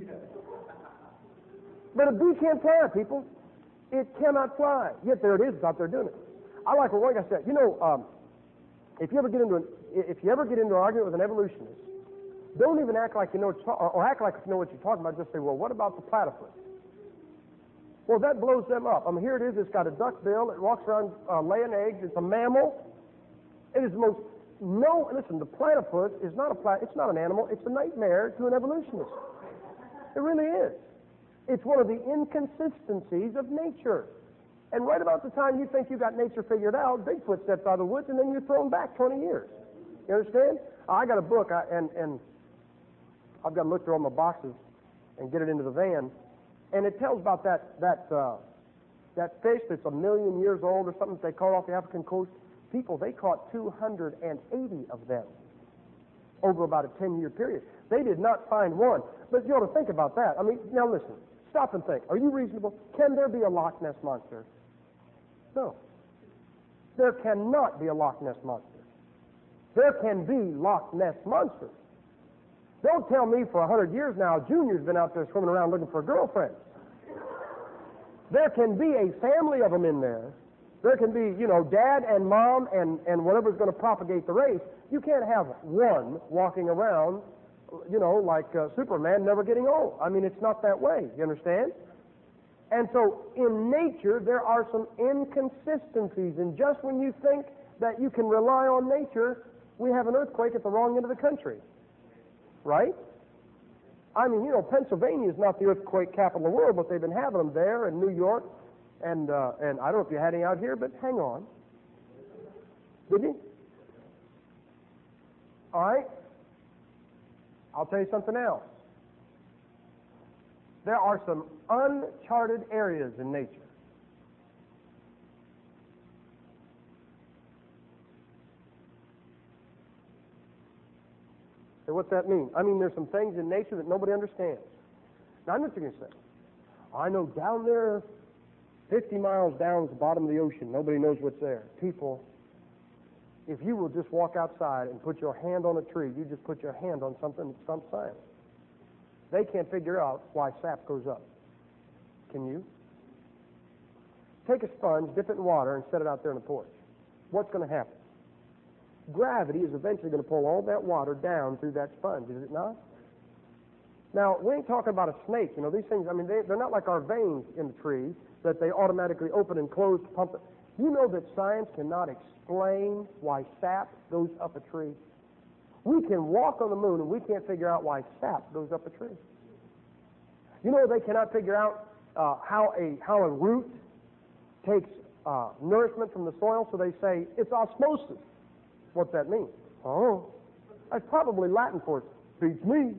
But a bee can't fly, people. It cannot fly. Yet there it is, it's out there doing it. I like what one guy said. You know, um, if you ever get into an, if you ever get into an argument with an evolutionist, don't even act like you know, or, or act like you know what you're talking about. Just say, well, what about the platypus? Well, that blows them up. I mean, here it is. It's got a duck bill. It walks around uh, laying eggs. It's a mammal. It is the most no. Listen, the platypus is not a plat. It's not an animal. It's a nightmare to an evolutionist. It really is. It's one of the inconsistencies of nature. And right about the time you think you got nature figured out, Bigfoot steps out of the woods, and then you're thrown back twenty years. You understand? I got a book, I, and and I've got to look through all my boxes and get it into the van. And it tells about that that uh, that fish that's a million years old or something that they caught off the African coast. People, they caught two hundred eighty of them over about a ten-year period. They did not find one. But you ought to think about that. I mean, now listen, stop and think. Are you reasonable? Can there be a Loch Ness Monster? No. There cannot be a Loch Ness Monster. There can be Loch Ness Monsters. Don't tell me for a hundred years now Junior's been out there swimming around looking for a girlfriend. There can be a family of them in there. There can be, you know, dad and mom and, and whatever's going to propagate the race. You can't have one walking around, you know, like uh, Superman never getting old. I mean, it's not that way. You understand? And so in nature, there are some inconsistencies. And just when you think that you can rely on nature, we have an earthquake at the wrong end of the country. Right? I mean, you know, Pennsylvania is not the earthquake capital of the world, but they've been having them there, and New York, and uh, and I don't know if you had any out here, but hang on. Did you? All right. I'll tell you something else. There are some uncharted areas in nature. So what's that mean? I mean, there's some things in nature that nobody understands. Now, I'm not going to say, I know down there, fifty miles down at the bottom of the ocean, nobody knows what's there. People, if you will just walk outside and put your hand on a tree, you just put your hand on something that stumps science. They can't figure out why sap goes up. Can you? Take a sponge, dip it in water, and set it out there on the porch. What's going to happen? Gravity is eventually going to pull all that water down through that sponge, is it not? Now, we ain't talking about a snake. You know, these things, I mean, they, they're not like our veins in the tree that they automatically open and close to pump it. You know that science cannot explain why sap goes up a tree? We can walk on the moon and we can't figure out why sap goes up a tree. You know they cannot figure out uh, how a how a root takes uh, nourishment from the soil, so they say it's osmosis. What's that mean? Oh, that's probably Latin for it. Beats me.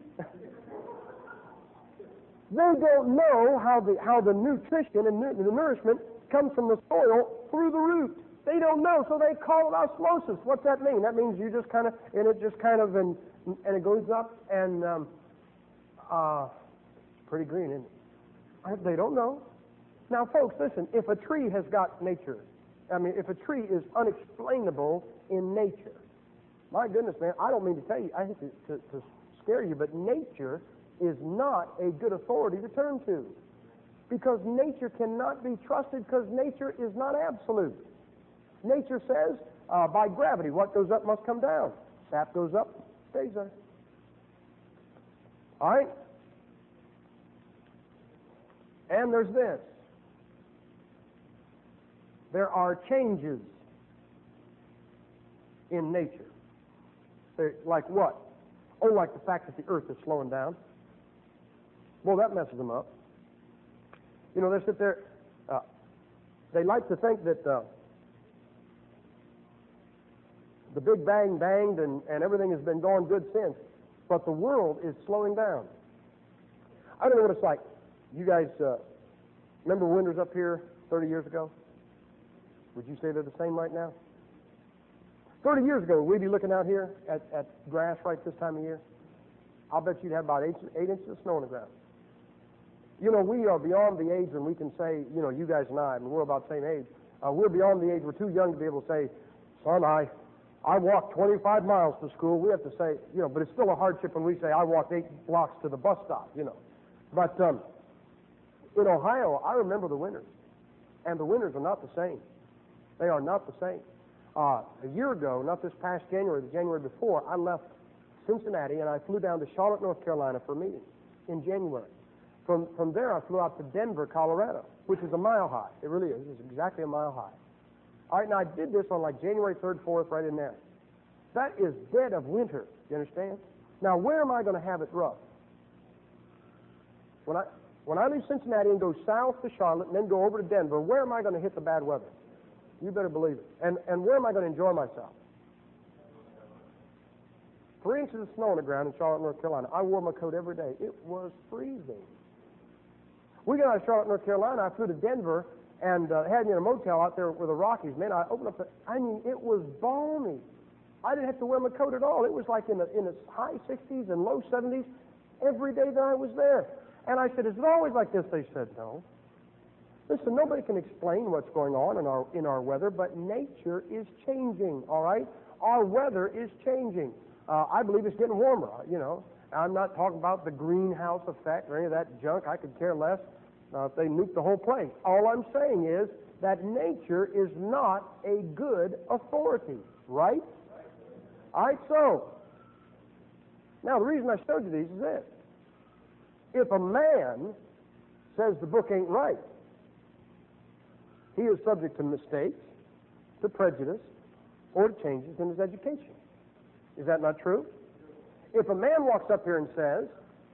They don't know how the how the nutrition and nu- the nourishment comes from the soil through the root. They don't know, so they call it osmosis. What's that mean? That means you just kind of, and it just kind of, and, and it goes up, and um, uh, it's pretty green, isn't it? They don't know. Now, folks, listen, if a tree has got nature, I mean, if a tree is unexplainable in nature, my goodness, man, I don't mean to tell you, I hate to, to, to scare you, but nature is not a good authority to turn to. Because nature cannot be trusted, because nature is not absolute. Nature says, uh, by gravity, what goes up must come down. Sap goes up, stays there. All right? And there's this. There are changes in nature. They're like what? Oh, like the fact that the earth is slowing down. Well, that messes them up. You know, they sit there, uh, they like to think that uh, the Big Bang banged and, and everything has been going good since, but the world is slowing down. I don't know what it's like. You guys uh, remember winters up here thirty years ago? Would you say they're the same right now? thirty years ago, we'd be looking out here at, at grass right this time of year. I'll bet you'd have about eight, eight inches of snow on the ground. You know, we are beyond the age when we can say, you know, you guys and I, I mean, we're about the same age. Uh, we're beyond the age, we're too young to be able to say, son, I, I walked twenty-five miles to school. We have to say, you know, but it's still a hardship when we say, I walked eight blocks to the bus stop, you know. But um, in Ohio, I remember the winters, and the winters are not the same. They are not the same. Uh, a year ago, not this past January, the January before, I left Cincinnati and I flew down to Charlotte, North Carolina for a meeting in January. From from there, I flew out to Denver, Colorado, which is a mile high. It really is. It's exactly a mile high. All right, now I did this on like January third, fourth, right in there. That is dead of winter. You understand? Now, where am I going to have it rough? When I when I leave Cincinnati and go south to Charlotte and then go over to Denver, where am I going to hit the bad weather? You better believe it. And and where am I going to enjoy myself? Three inches of snow on the ground in Charlotte, North Carolina. I wore my coat every day. It was freezing. We got out of Charlotte, North Carolina. I flew to Denver and uh, had me in a motel out there with the Rockies. Man, I opened up the, I mean, it was balmy. I didn't have to wear my coat at all. It was like in the, in the high sixties and low seventies every day that I was there. And I said, is it always like this? They said, no. Listen, nobody can explain what's going on in our in our weather, but nature is changing, all right? Our weather is changing. Uh, I believe it's getting warmer, you know. I'm not talking about the greenhouse effect or any of that junk. I could care less uh, if they nuke the whole place. All I'm saying is that nature is not a good authority, right? All right, so, now the reason I showed you these is this. If a man says the book ain't right, he is subject to mistakes, to prejudice, or to changes in his education. Is that not true? If a man walks up here and says,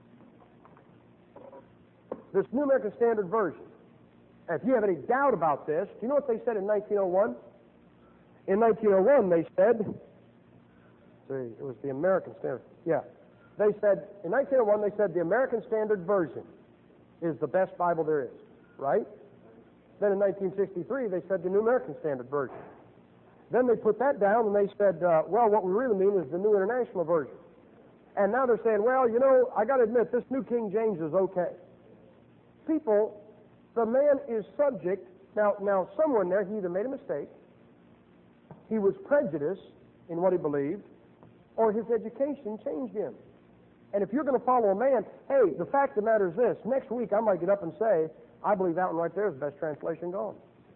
this New American Standard Version, if you have any doubt about this, do you know what they said in nineteen oh one? In nineteen oh one, they said, see, it was the American Standard, yeah. They said, in nineteen oh one, they said the American Standard Version is the best Bible there is, right? Then in nineteen sixty-three, they said the New American Standard Version. Then they put that down and they said, uh, well, what we really mean is the New International Version. And now they're saying, well, you know, I got to admit, this New King James is okay. People, the man is subject, now, now someone there, he either made a mistake, he was prejudiced in what he believed, or his education changed him. And if you're going to follow a man, hey, the fact of the matter is this, next week I might get up and say, I believe that one right there is the best translation going.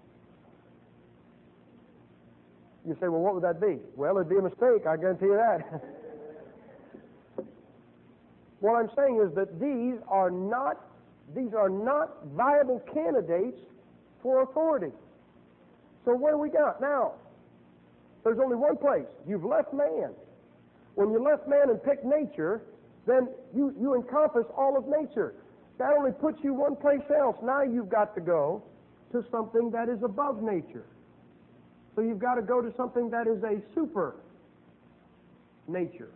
You say, well, what would that be? Well, it'd be a mistake, I guarantee you that. What I'm saying is that these are not these are not viable candidates for authority. So what do we got now? There's only one place. You've left man. When you left man and picked nature, then you, you encompass all of nature. That only puts you one place else. Now you've got to go to something that is above nature. So you've got to go to something that is a super nature.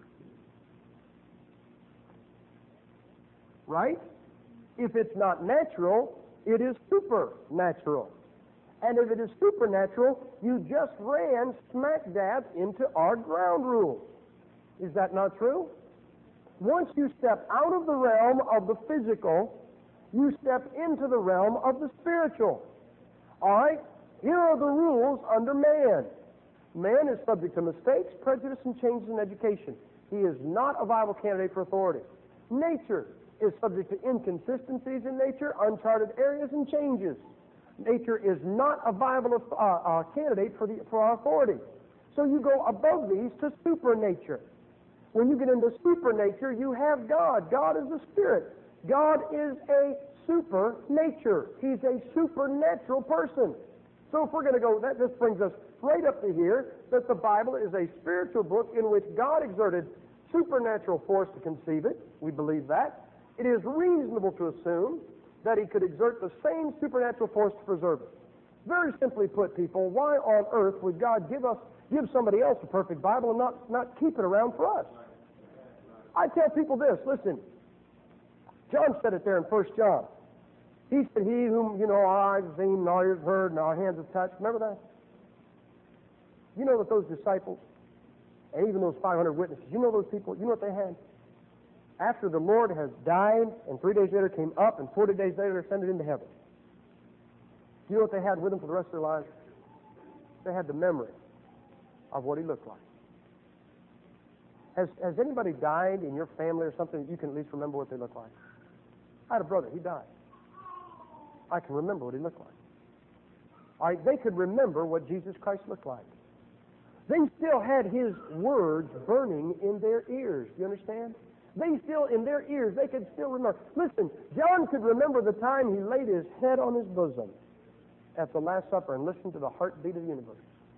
Right? If it's not natural, it is supernatural. And if it is supernatural, you just ran smack dab into our ground rules. Is that not true? Once you step out of the realm of the physical, you step into the realm of the spiritual. All right? Here are the rules under man. Man is subject to mistakes, prejudice, and changes in education. He is not a viable candidate for authority. Nature is subject to inconsistencies in nature, uncharted areas, and changes. Nature is not a viable uh, uh, candidate for, the, for our authority. So you go above these to supernature. When you get into supernature, you have God. God is a spirit. God is a supernature. He's a supernatural person. So if we're going to go, that this brings us right up to here, that the Bible is a spiritual book in which God exerted supernatural force to conceive it. We believe that. It is reasonable to assume that he could exert the same supernatural force to preserve it. Very simply put, people, why on earth would God give us, give somebody else a perfect Bible and not, not keep it around for us? I tell people this, listen, John said it there in First John. He said, he whom, you know, our eyes have seen, and our ears heard, and our hands have touched. Remember that? You know that those disciples, and even those five hundred witnesses, you know those people, you know what they had? After the Lord has died, and three days later came up, and forty days later ascended into heaven. Do you know what they had with them for the rest of their lives? They had the memory of what he looked like. Has, has anybody died in your family or something that you can at least remember what they look like? I had a brother, he died. I can remember what he looked like. All right, they could remember what Jesus Christ looked like. They still had his words burning in their ears. Do you understand? They still, in their ears, they could still remember. Listen, John could remember the time he laid his head on his bosom at the Last Supper and listened to the heartbeat of the universe.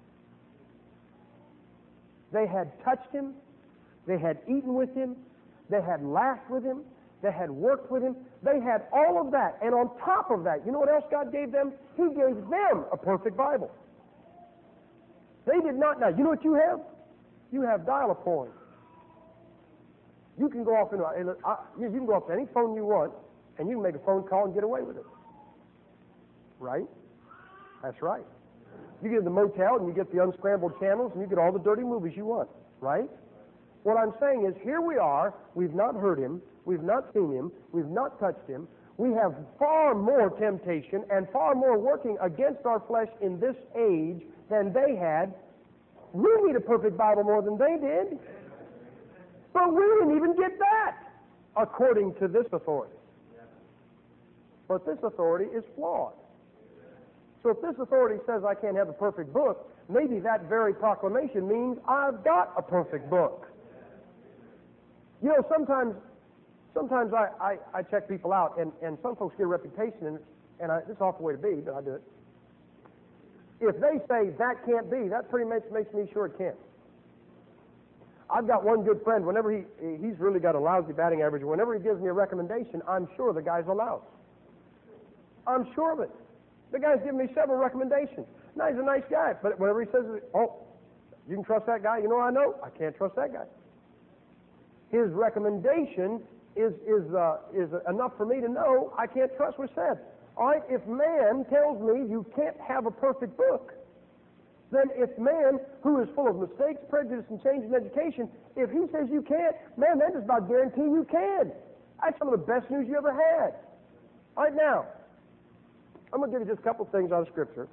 They had touched him. They had eaten with him. They had laughed with him. They had worked with him. They had all of that. And on top of that, you know what else God gave them? He gave them a perfect Bible. They did not. Now, you know what you have? You have dial-a-phone. You can go off into uh, you can go off to any phone you want, and you can make a phone call and get away with it. Right? That's right. You get to the motel and you get the unscrambled channels and you get all the dirty movies you want. Right? What I'm saying is, here we are. We've not heard him. We've not seen him. We've not touched him. We have far more temptation and far more working against our flesh in this age than they had. We need a perfect Bible more than they did. But we didn't even get that, according to this authority. But this authority is flawed. So if this authority says I can't have a perfect book, maybe that very proclamation means I've got a perfect book. You know, sometimes sometimes I, I, I check people out, and, and some folks get a reputation, and, and I, this is an awful way to be, but I do it. If they say that can't be, that pretty much makes me sure it can't. I've got one good friend, whenever he, he's really got a lousy batting average, whenever he gives me a recommendation, I'm sure the guy's a louse. I'm sure of it. The guy's given me several recommendations. Now, he's a nice guy, but whenever he says, oh, you can trust that guy, you know I know, I can't trust that guy. His recommendation is, is, uh, is enough for me to know I can't trust what's said. All right, if man tells me you can't have a perfect book, then if man, who is full of mistakes, prejudice, and change in education, if he says you can't, man, that just about guarantee you can. That's some of the best news you ever had. All right, now, I'm going to give you just a couple things out of Scripture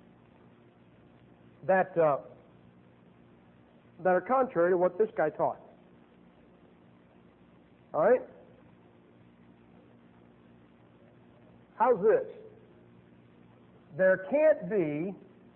that, uh, that are contrary to what this guy taught. All right? How's this? There can't be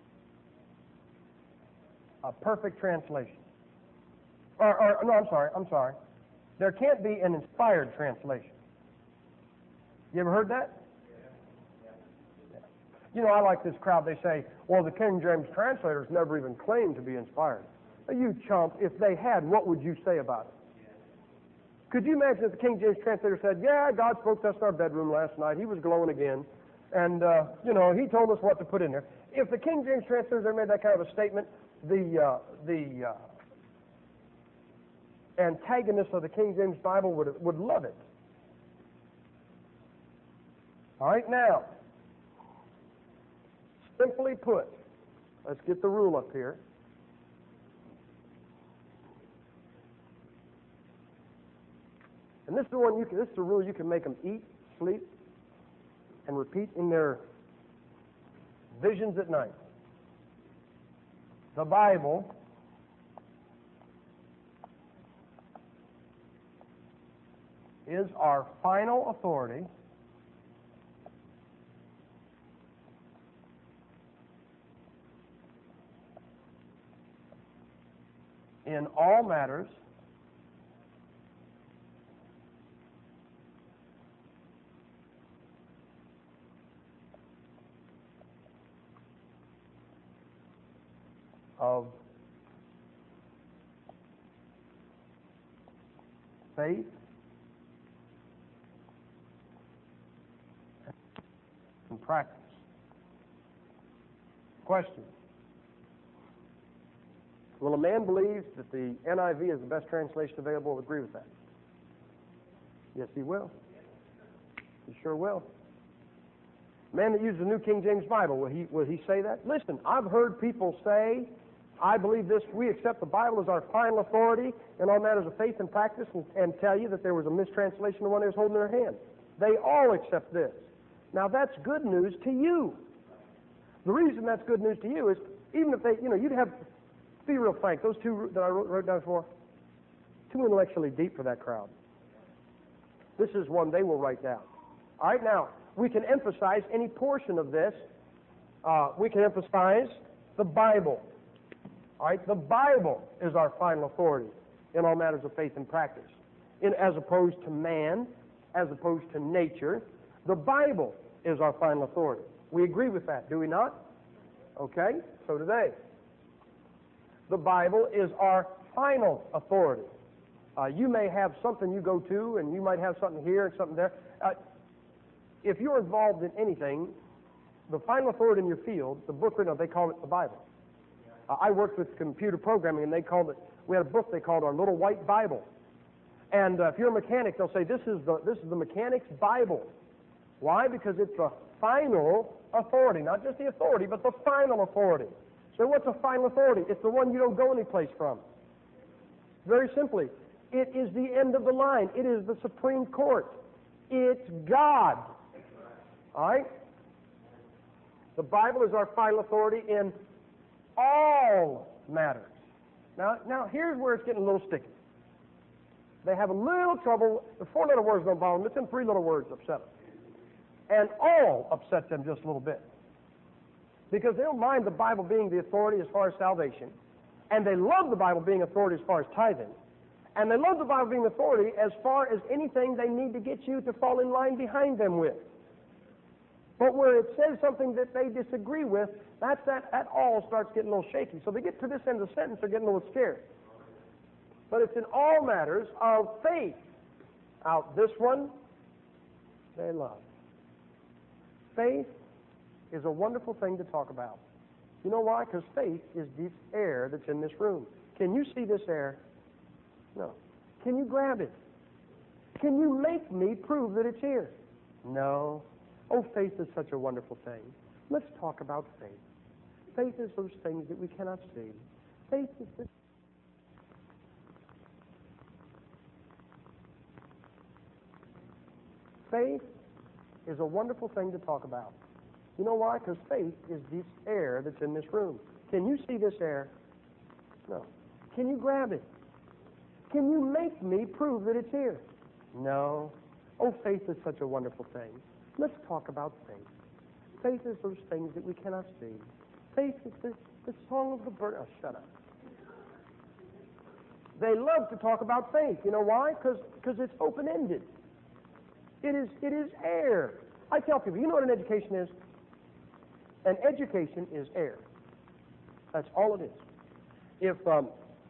a perfect translation. Or, or, no, I'm sorry, I'm sorry. There can't be an inspired translation. You ever heard that? Yeah. You know, I like this crowd. They say, well, the King James translators never even claimed to be inspired. You chump, if they had, what would you say about it? Could you imagine if the King James translator said, yeah, God spoke to us in our bedroom last night. He was glowing again. And, uh, you know, he told us what to put in there. If the King James translator ever made that kind of a statement, the, uh, the uh, antagonists of the King James Bible would, would love it. All right, now, simply put, let's get the rule up here. And this is the one you can, this is the rule you can make them eat, sleep, and repeat in their visions at night. The Bible is our final authority in all matters of faith and practice. Question. Will a man believes that the N I V is the best translation available agree with that? Yes, he will. He sure will. Man that uses the New King James Bible, will he, will he say that? Listen, I've heard people say, I believe this, we accept the Bible as our final authority in all matters of faith and practice, and, and tell you that there was a mistranslation of the one they was holding in their hand. They all accept this. Now that's good news to you. The reason that's good news to you is, even if they, you know, you'd have, be real frank, those two that I wrote, wrote down before, too intellectually deep for that crowd. This is one they will write down. All right, now, we can emphasize any portion of this. Uh, we can emphasize the Bible. All right, the Bible is our final authority in all matters of faith and practice. In, as opposed to man, as opposed to nature, the Bible is our final authority. We agree with that, do we not? Okay, so do they. The Bible is our final authority. Uh, you may have something you go to, and you might have something here and something there. Uh, if you're involved in anything, the final authority in your field, the book written, they call it the Bible. Uh, I worked with computer programming, and they called it, we had a book they called our Little White Bible. And uh, if you're a mechanic, they'll say, this is the this is the mechanic's Bible. Why? Because it's the final authority, not just the authority, but the final authority. So what's a final authority? It's the one you don't go anyplace from. Very simply, it is the end of the line. It is the Supreme Court. It's God. All right? The Bible is our final authority in all matters. Now, now here's where it's getting a little sticky. They have a little trouble. The four-letter words don't bother them. It's in three little words upset them. And all upset them just a little bit. Because they don't mind the Bible being the authority as far as salvation. And they love the Bible being authority as far as tithing. And they love the Bible being authority as far as anything they need to get you to fall in line behind them with. But where it says something that they disagree with, that's that, that all starts getting a little shaky. So they get to this end of the sentence, they're getting a little scared. But it's in all matters of faith. Out this one, they love. Faith is a wonderful thing to talk about. You know why? Because faith is the air that's in this room. Can you see this air? No. Can you grab it? Can you make me prove that it's here? No. Oh, faith is such a wonderful thing. Let's talk about faith. Faith is those things that we cannot see. Faith is this. Faith is a wonderful thing to talk about. You know why? Because faith is this air that's in this room. Can you see this air? No. Can you grab it? Can you make me prove that it's here? No. Oh, faith is such a wonderful thing. Let's talk about faith. Faith is those things that we cannot see. Faith is this, the song of the bird. Oh, shut up. They love to talk about faith. You know why? Because it's open-ended. It is, it is air. I tell people, you know what an education is? An education is air. That's all it is. If, um,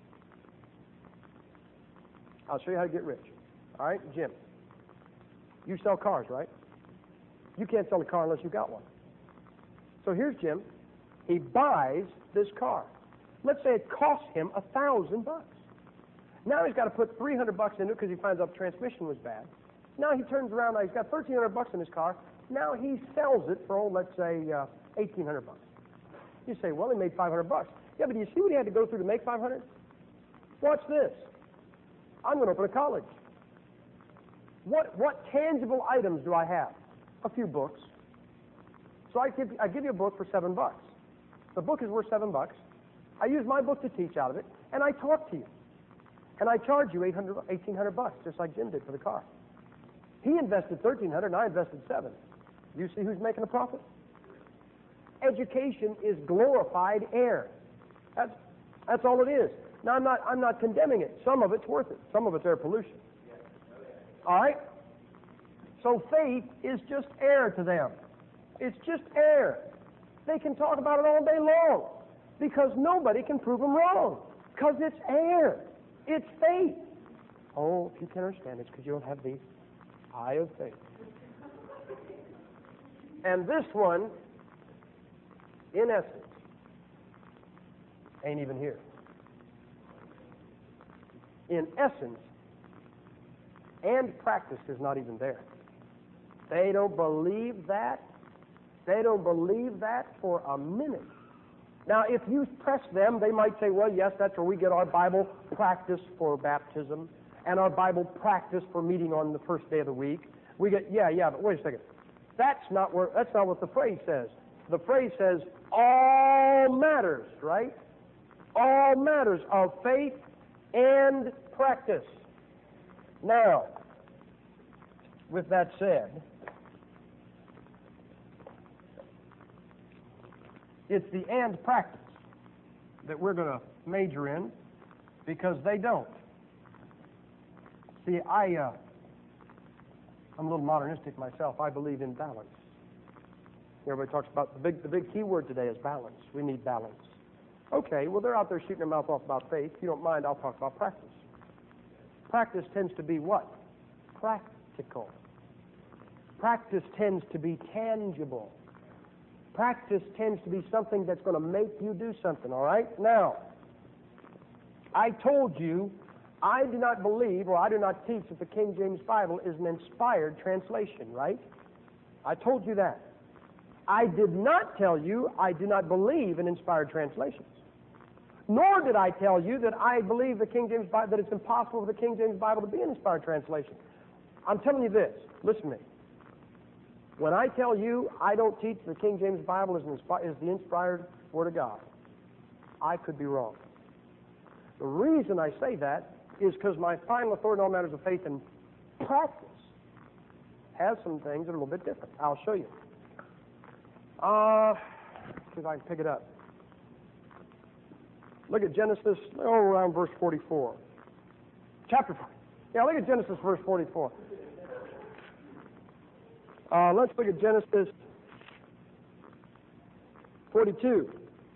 I'll show you how to get rich. All right, Jim. You sell cars, right? You can't sell a car unless you got one. So here's Jim. He buys this car. Let's say it costs him a thousand bucks. Now he's got to put three hundred bucks into it because he finds out the transmission was bad. Now he turns around. Now he's got thirteen hundred bucks in his car. Now he sells it for, oh, let's say, uh, eighteen hundred bucks. You say, well, he made five hundred bucks. Yeah, but do you see what he had to go through to make five hundred? Watch this. I'm going to open a college. What what tangible items do I have? A few books. So I give I give you a book for seven bucks. The book is worth seven bucks. I use my book to teach out of it, and I talk to you, and I charge you eight hundred, eighteen hundred bucks, just like Jim did for the car. He invested thirteen hundred, and I invested seven. You see who's making a profit? Education is glorified air. That's that's all it is. Now I'm not I'm not condemning it. Some of it's worth it. Some of it's air pollution. All right? So faith is just air to them. It's just air. They can talk about it all day long because nobody can prove them wrong because it's air. It's faith. Oh, if you can understand, it's because you don't have the eye of faith. And this one, in essence, ain't even here. In essence, and practice is not even there. They don't believe that. They don't believe that for a minute. Now, if you press them, they might say, well, yes, that's where we get our Bible practice for baptism and our Bible practice for meeting on the first day of the week. We get, yeah, yeah, but wait a second. That's not where. That's not what the phrase says. The phrase says all matters, right? All matters of faith and practice. Now, with that said, it's the and practice that we're going to major in because they don't. See, I, uh, I'm a little modernistic myself. I believe in balance. Everybody talks about the big, the big key word today is balance. We need balance. Okay, well, they're out there shooting their mouth off about faith. If you don't mind, I'll talk about practice. Practice tends to be what? Practical. Practice tends to be tangible. Practice tends to be something that's going to make you do something, all right? Now, I told you I do not believe or I do not teach that the King James Bible is an inspired translation, right? I told you that. I did not tell you I do not believe in inspired translations. Nor did I tell you that I believe the King James Bible, that it's impossible for the King James Bible to be an inspired translation. I'm telling you this. Listen to me. When I tell you I don't teach the King James Bible is, inspi- is the inspired Word of God, I could be wrong. The reason I say that is because my final authority in all matters of faith and practice has some things that are a little bit different. I'll show you. Uh, see if I can pick it up. Look at Genesis, oh, around verse forty-four. Chapter four. Yeah, look at Genesis verse forty-four. Uh, let's look at Genesis forty-two.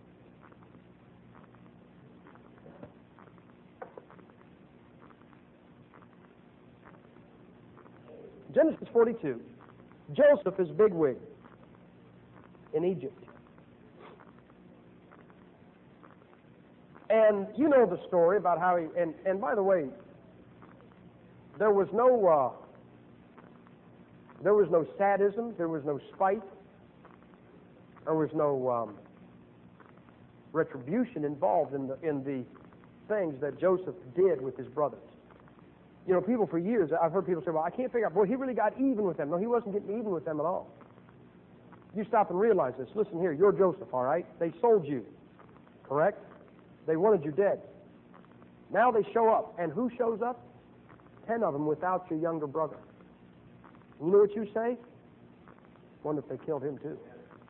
Genesis forty-two. Joseph is bigwig in Egypt. And you know the story about how he, and, and by the way, there was no, uh, there was no sadism, there was no spite, there was no um, retribution involved in the, in the things that Joseph did with his brothers. You know, people for years, I've heard people say, well, I can't figure out, boy, he really got even with them. No, he wasn't getting even with them at all. You stop and realize this. Listen here, you're Joseph, all right? They sold you, correct? They wanted you dead. Now they show up, and who shows up? Ten of them without your younger brother. You know what you say? Wonder if they killed him too.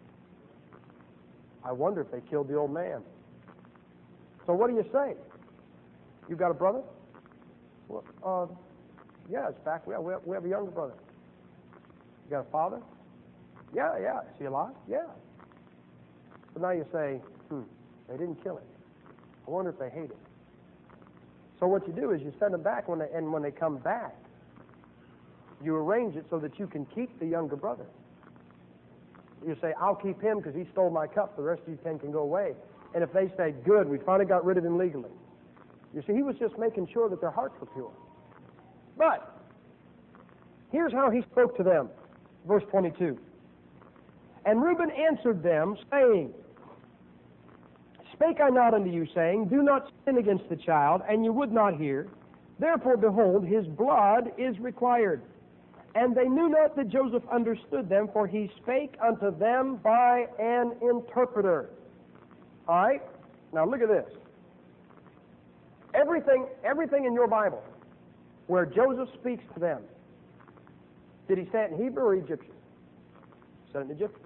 I wonder if they killed the old man. So what do you say? You got a brother? Well, uh, yeah, it's back. We have, we have a younger brother. You got a father? Yeah, yeah. Is he alive? Yeah. So now you say, hmm, they didn't kill him. I wonder if they hate him. So what you do is you send them back, when they, and when they come back, you arrange it so that you can keep the younger brother. You say, I'll keep him because he stole my cup. The rest of you ten can go away. And if they say, good, we finally got rid of him legally. You see, he was just making sure that their hearts were pure. But here's how he spoke to them. Verse twenty-two. And Reuben answered them, saying, Spake I not unto you, saying, Do not sin against the child, and you would not hear. Therefore, behold, his blood is required. And they knew not that Joseph understood them, for he spake unto them by an interpreter. All right? Now look at this. Everything, everything in your Bible where Joseph speaks to them, did he say it in Hebrew or Egyptian? He said it in Egyptian.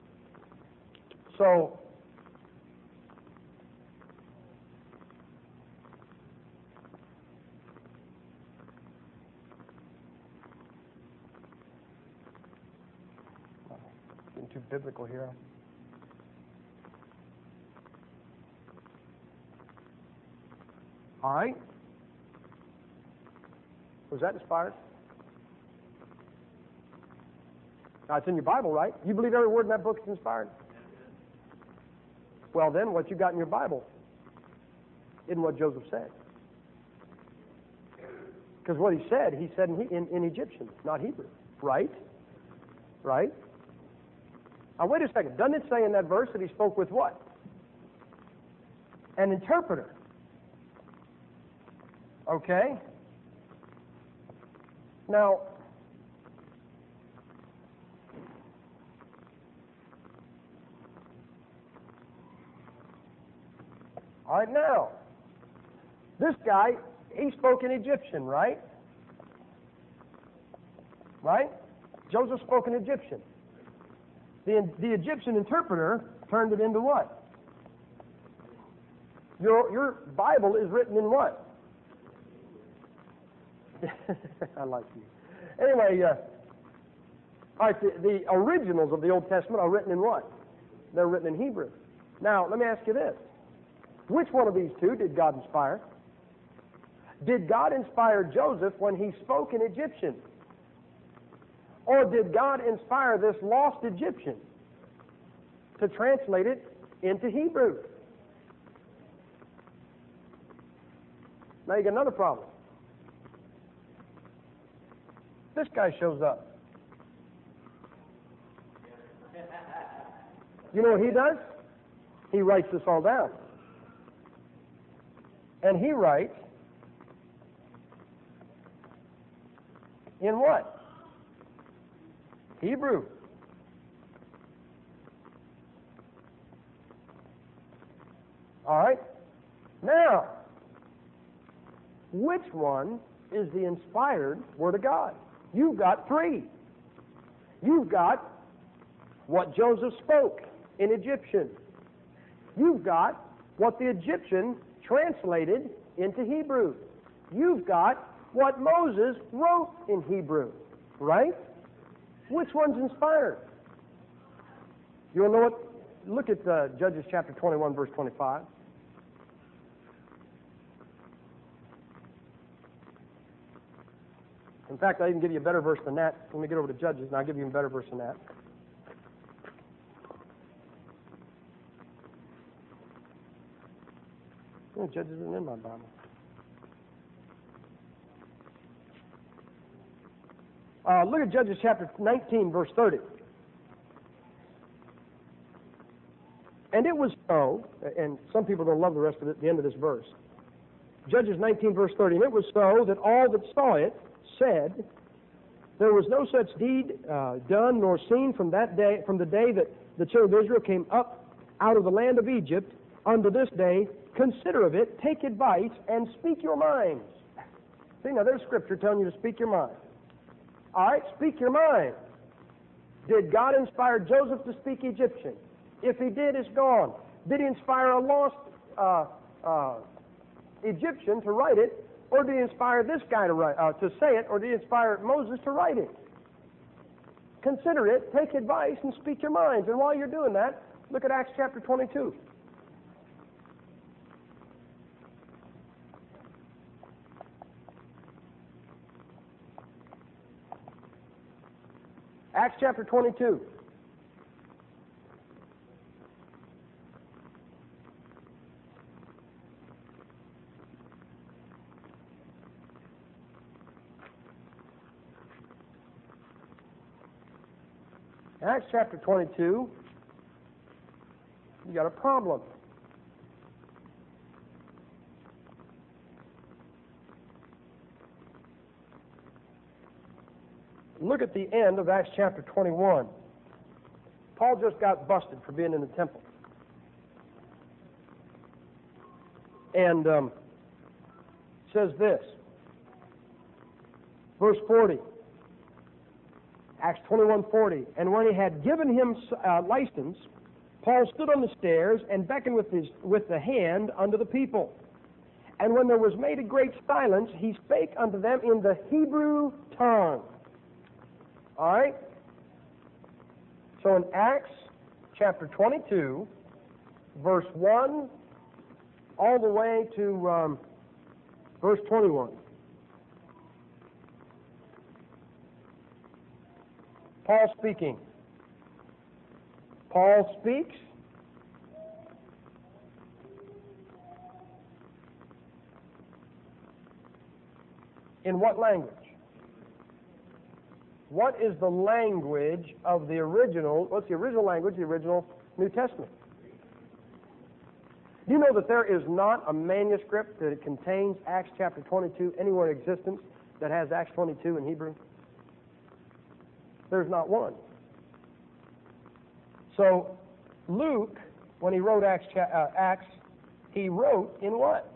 So, getting too biblical here. All right. Was that inspired? Now, it's in your Bible, right? You believe every word in that book is inspired? Well, then, what you got in your Bible isn't what Joseph said. Because what he said, he said in, in, in Egyptian, not Hebrew. Right? Right? Now, wait a second. Doesn't it say in that verse that he spoke with what? An interpreter. Okay? Now, all right, now, this guy, he spoke in Egyptian, right? Right? Joseph spoke in Egyptian. The, the Egyptian interpreter turned it into what? Your, your Bible is written in what? I like you. Anyway, uh, all right, the, the originals of the Old Testament are written in what? They're written in Hebrew. Now, let me ask you this. Which one of these two did God inspire? Did God inspire Joseph when he spoke in Egyptian? Or did God inspire this lost Egyptian to translate it into Hebrew? Now you got another problem. This guy shows up. You know what he does? He writes this all down. And he writes in what? Hebrew. All right? Now, which one is the inspired Word of God? You've got three. You've got what Joseph spoke in Egyptian. You've got what the Egyptian translated into Hebrew. You've got what Moses wrote in Hebrew, right? Which one's inspired? You want to know what? Look at uh, Judges chapter twenty-one, verse twenty-five. In fact, I'll even give you a better verse than that. Let me get over to Judges, and I'll give you a better verse than that. Oh, Judges isn't in my Bible. Uh, look at Judges chapter nineteen, verse thirty. And it was so, and some people don't love the rest of it, the end of this verse. Judges nineteen, verse thirty. And it was so that all that saw it said, there was no such deed uh, done nor seen from that day, from the day that the children of Israel came up out of the land of Egypt unto this day. Consider of it, take advice, and speak your minds. See, now there's scripture telling you to speak your mind. All right, speak your mind. Did God inspire Joseph to speak Egyptian? If he did, it's gone. Did he inspire a lost uh, uh, Egyptian to write it, or did he inspire this guy to write, uh, to say it, or did he inspire Moses to write it? Consider it, take advice, and speak your minds. And while you're doing that, look at Acts chapter twenty-two. Acts chapter twenty-two. Acts chapter twenty-two, you got a problem. Look at the end of Acts chapter twenty-one. Paul just got busted for being in the temple. And um, says this, verse forty. Acts twenty-one forty. And when he had given him uh, license, Paul stood on the stairs and beckoned with his with the hand unto the people. And when there was made a great silence, he spake unto them in the Hebrew tongue. All right? So in Acts chapter twenty-two, verse one, all the way to um, verse twenty-one. Paul speaking. Paul speaks. In what language? What is the language of the original? What's the original language, the original New Testament? Do you know that there is not a manuscript that contains Acts chapter twenty-two anywhere in existence that has Acts twenty-two in Hebrew? There's not one. So Luke, when he wrote Acts, uh, Acts, he wrote in what?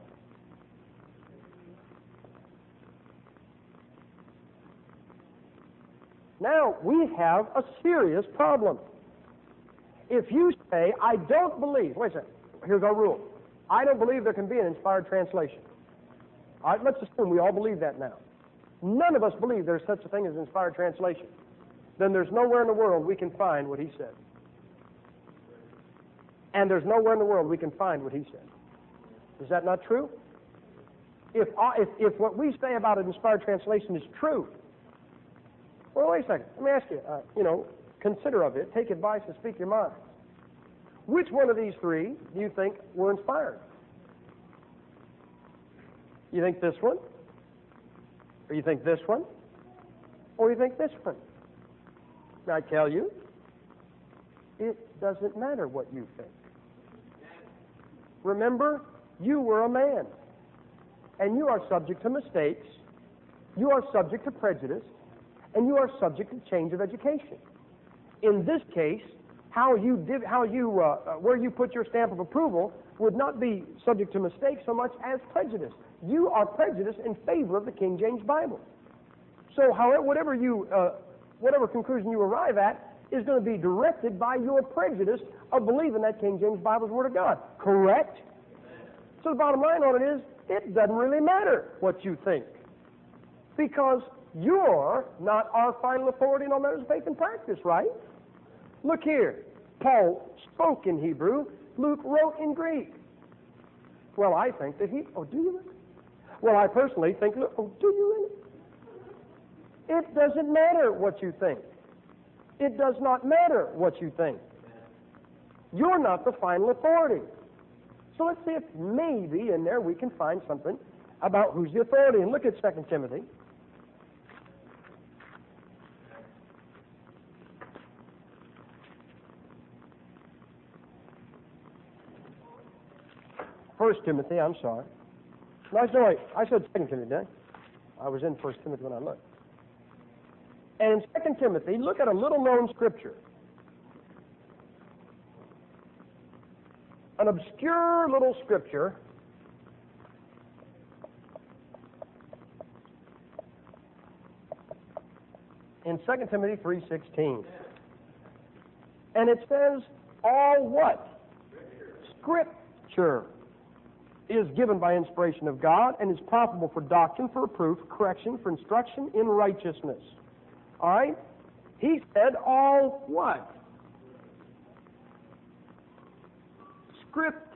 Now, we have a serious problem. If you say, I don't believe, wait a second, here's our rule. I don't believe there can be an inspired translation. All right, let's assume we all believe that now. None of us believe there's such a thing as inspired translation. Then there's nowhere in the world we can find what he said. And there's nowhere in the world we can find what he said. Is that not true? If, uh, if, if what we say about an inspired translation is true, well, wait a second. Let me ask you, uh, you know, consider of it, take advice and speak your mind. Which one of these three do you think were inspired? You think this one? Or you think this one? Or you think this one? And I tell you, it doesn't matter what you think. Remember, you were a man, and you are subject to mistakes, you are subject to prejudice, and you are subject to change of education. In this case, how you div- how you uh, where you put your stamp of approval would not be subject to mistake so much as prejudice. You are prejudiced in favor of the King James Bible. So, however, whatever you uh, whatever conclusion you arrive at is going to be directed by your prejudice of believing that King James Bible is the Word of God. Correct? So the bottom line on it is, it doesn't really matter what you think, because you're not our final authority on matters of faith and practice, right? Look here. Paul spoke in Hebrew. Luke wrote in Greek. Well, I think that he... Oh, do you really? Well, I personally think... Oh, do you really? It doesn't matter what you think. It does not matter what you think. You're not the final authority. So let's see if maybe in there we can find something about who's the authority. And look at Second Timothy. First Timothy, I'm sorry. No, no, wait. I said Second Timothy, didn't I? I was in First Timothy when I looked. And in Second Timothy, look at a little-known scripture. An obscure little scripture in Second Timothy three sixteen. And it says, all what? Scripture is given by inspiration of God and is profitable for doctrine, for reproof, correction, for instruction in righteousness. All right? He said all what? Script.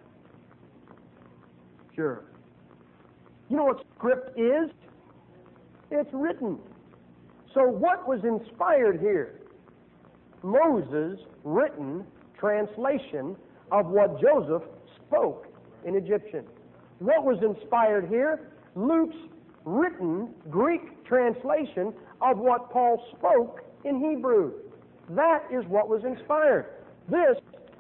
Sure. You know what script is? It's written. So what was inspired here? Moses' written translation of what Joseph spoke in Egyptian. What was inspired here? Luke's written Greek translation of what Paul spoke in Hebrew. That is what was inspired. This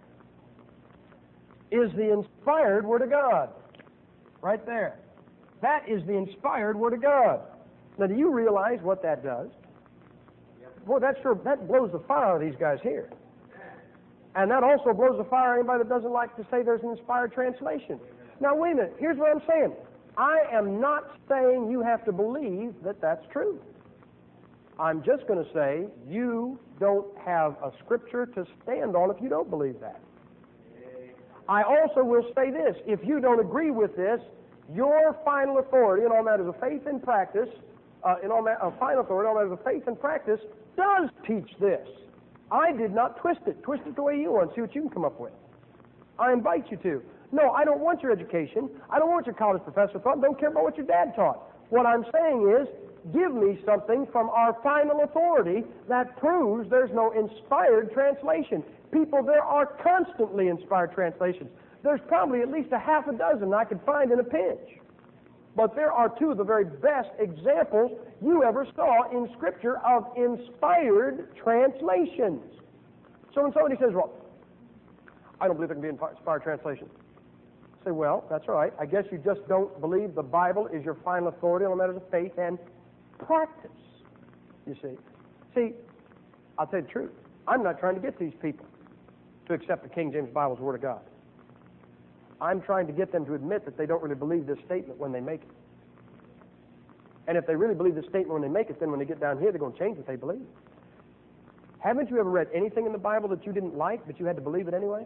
is the inspired Word of God. Right there. That is the inspired Word of God. Now, do you realize what that does? Boy, that sure, that blows the fire out of these guys here. And that also blows the fire out of anybody that doesn't like to say there's an inspired translation. Now, wait a minute. Here's what I'm saying. I am not saying you have to believe that that's true. I'm just going to say you don't have a scripture to stand on if you don't believe that. I also will say this. If you don't agree with this, your final authority in all matters of faith and practice, uh, in all ma- uh, final authority in all matters of faith and practice, does teach this. I did not twist it. Twist it the way you want. See what you can come up with. I invite you to. No, I don't want your education. I don't want what your college professor thought. Don't care about what your dad taught. What I'm saying is, give me something from our final authority that proves there's no inspired translation. People, there are constantly inspired translations. There's probably at least a half a dozen I could find in a pinch. But there are two of the very best examples you ever saw in Scripture of inspired translations. So when somebody says, well, I don't believe there can be inspired translation. I say, well, that's all right. I guess you just don't believe the Bible is your final authority on matters of faith and practice, you see. See, I'll tell you the truth. I'm not trying to get these people to accept the King James Bible as the Word of God. I'm trying to get them to admit that they don't really believe this statement when they make it. And if they really believe this statement when they make it, then when they get down here, they're going to change what they believe. Haven't you ever read anything in the Bible that you didn't like, but you had to believe it anyway?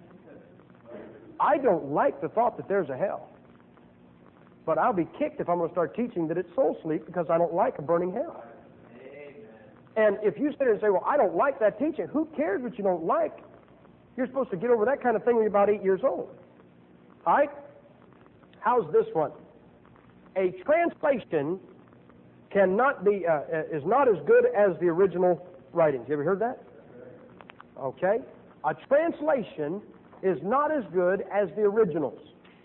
I don't like the thought that there's a hell. But I'll be kicked if I'm going to start teaching that it's soul sleep because I don't like a burning hell. And if you sit there and say, well, I don't like that teaching, who cares what you don't like? You're supposed to get over that kind of thing when you're about eight years old. All right? How's this one? A translation cannot be, uh, is not as good as the original writings. You ever heard that? Okay. A translation is not as good as the originals.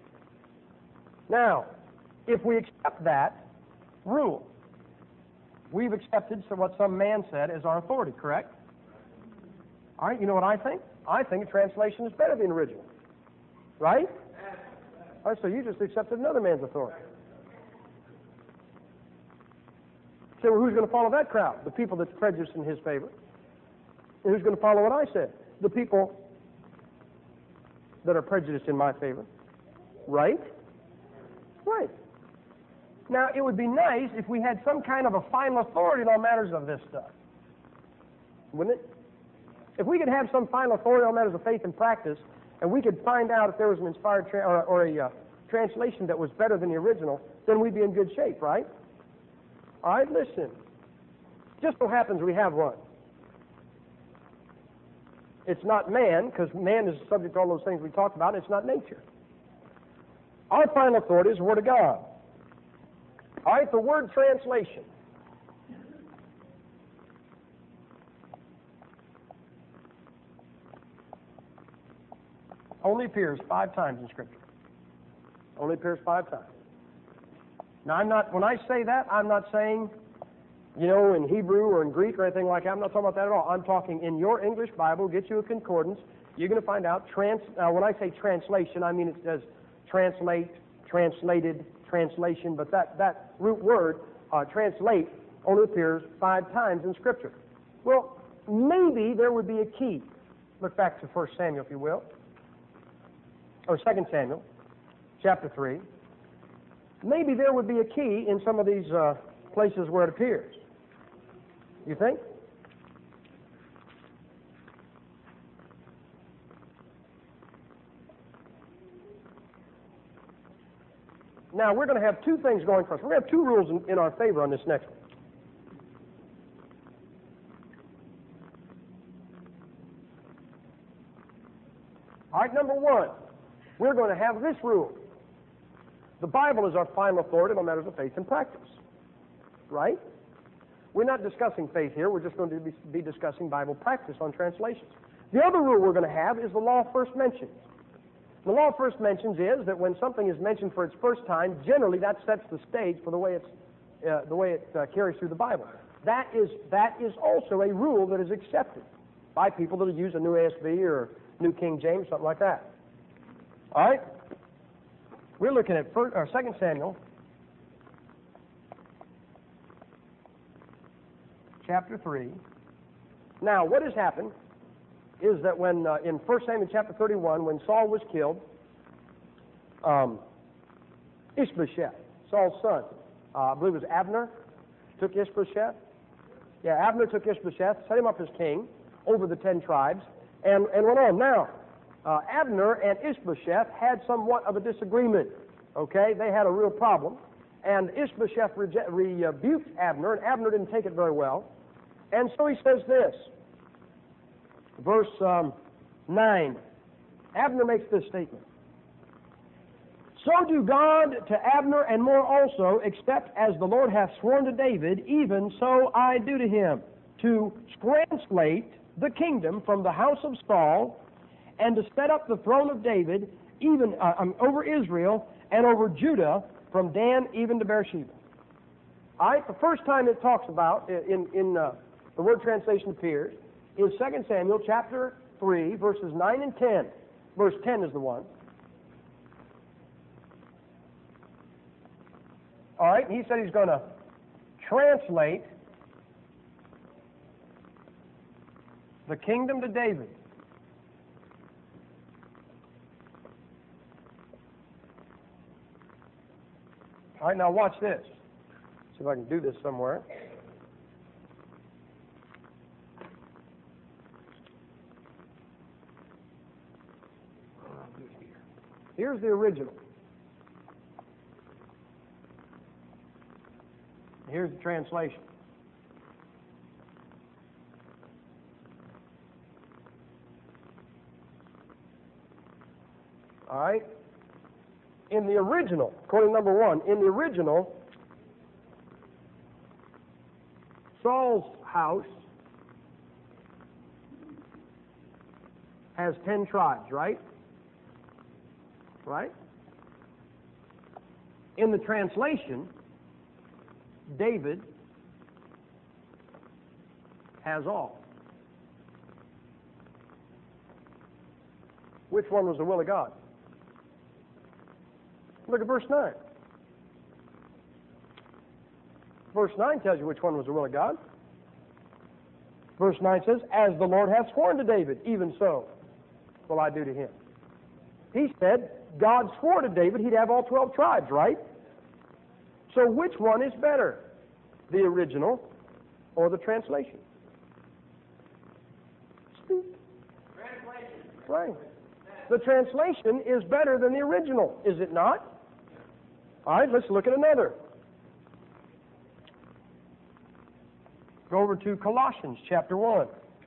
Now, if we accept that rule, we've accepted so what some man said as our authority, correct? All right, you know what I think? I think a translation is better than the original. Right? All right, so you just accepted another man's authority. So who's going to follow that crowd? The people that's prejudiced in his favor. And who's going to follow what I said? the people that are prejudiced in my favor. Right? Right. Now, it would be nice if we had some kind of a final authority on all matters of this stuff. Wouldn't it? If we could have some final authority on matters of faith and practice, and we could find out if there was an inspired tra- or, or a uh, translation that was better than the original, then we'd be in good shape, right? All right, listen. Just so happens we have one. It's not man, because man is subject to all those things we talked about, and it's not nature. Our final authority is the Word of God. All right, the word translation. Only appears five times in Scripture. Only appears five times. Now, I'm not, when I say that, I'm not saying, you know, in Hebrew or in Greek or anything like that. I'm not talking about that at all. I'm talking in your English Bible. Get you a concordance. You're going to find out, trans, uh, when I say translation, I mean it says translate, translated, translation, but that, that root word, uh, translate, only appears five times in Scripture. Well, maybe there would be a key. Look back to First Samuel, if you will, or Second Samuel, chapter three. Maybe there would be a key in some of these uh, places where it appears. You think? Now, we're going to have two things going for us. We're going to have two rules in, in our favor on this next one. All right, number one, we're going to have this rule. The Bible is our final authority on matters of faith and practice. Right? We're not discussing faith here. We're just going to be, be discussing Bible practice on translations. The other rule we're going to have is the law first mentions. The law first mentions is that when something is mentioned for its first time, generally that sets the stage for the way it's uh, the way it uh, carries through the Bible. That is that is also a rule that is accepted by people that use a New A S V or New King James, something like that. All right. We're looking at first, or Second Samuel, chapter three. Now, what has happened is that when uh, in First Samuel chapter thirty-one, when Saul was killed, um, Ishbosheth, Saul's son, uh, I believe it was Abner, took Ishbosheth. Yeah, Abner took Ishbosheth, set him up as king over the ten tribes, and, and went on. Now, uh, Abner and Ishbosheth had somewhat of a disagreement. Okay, they had a real problem, and Ishbosheth rege- rebuked Abner, and Abner didn't take it very well, and so he says this. Verse um, nine, Abner makes this statement. So do God to Abner and more also, except as the Lord hath sworn to David, even so I do to him, to translate the kingdom from the house of Saul, and to set up the throne of David, even uh, um, over Israel and over Judah, from Dan even to Beersheba. All right, the first time it talks about, in, in uh, the word translation appears, is Second Samuel chapter three, verses nine and ten. Verse ten is the one. All right, he said he's going to translate the kingdom to David. All right, now watch this. See if I can do this somewhere. Here's the original. Here's the translation. All right? In the original, according to number one, in the original, Saul's house has ten tribes, right? Right? In the translation, David has all. Which one was the will of God? Look at verse nine. Verse nine tells you which one was the will of God. Verse nine says, as the Lord hath sworn to David, even so will I do to him. He said, God swore to David he'd have all twelve tribes, right? So which one is better, the original or the translation? Speak. Translation. Right. The translation is better than the original, is it not? All right, let's look at another. Go over to Colossians chapter one.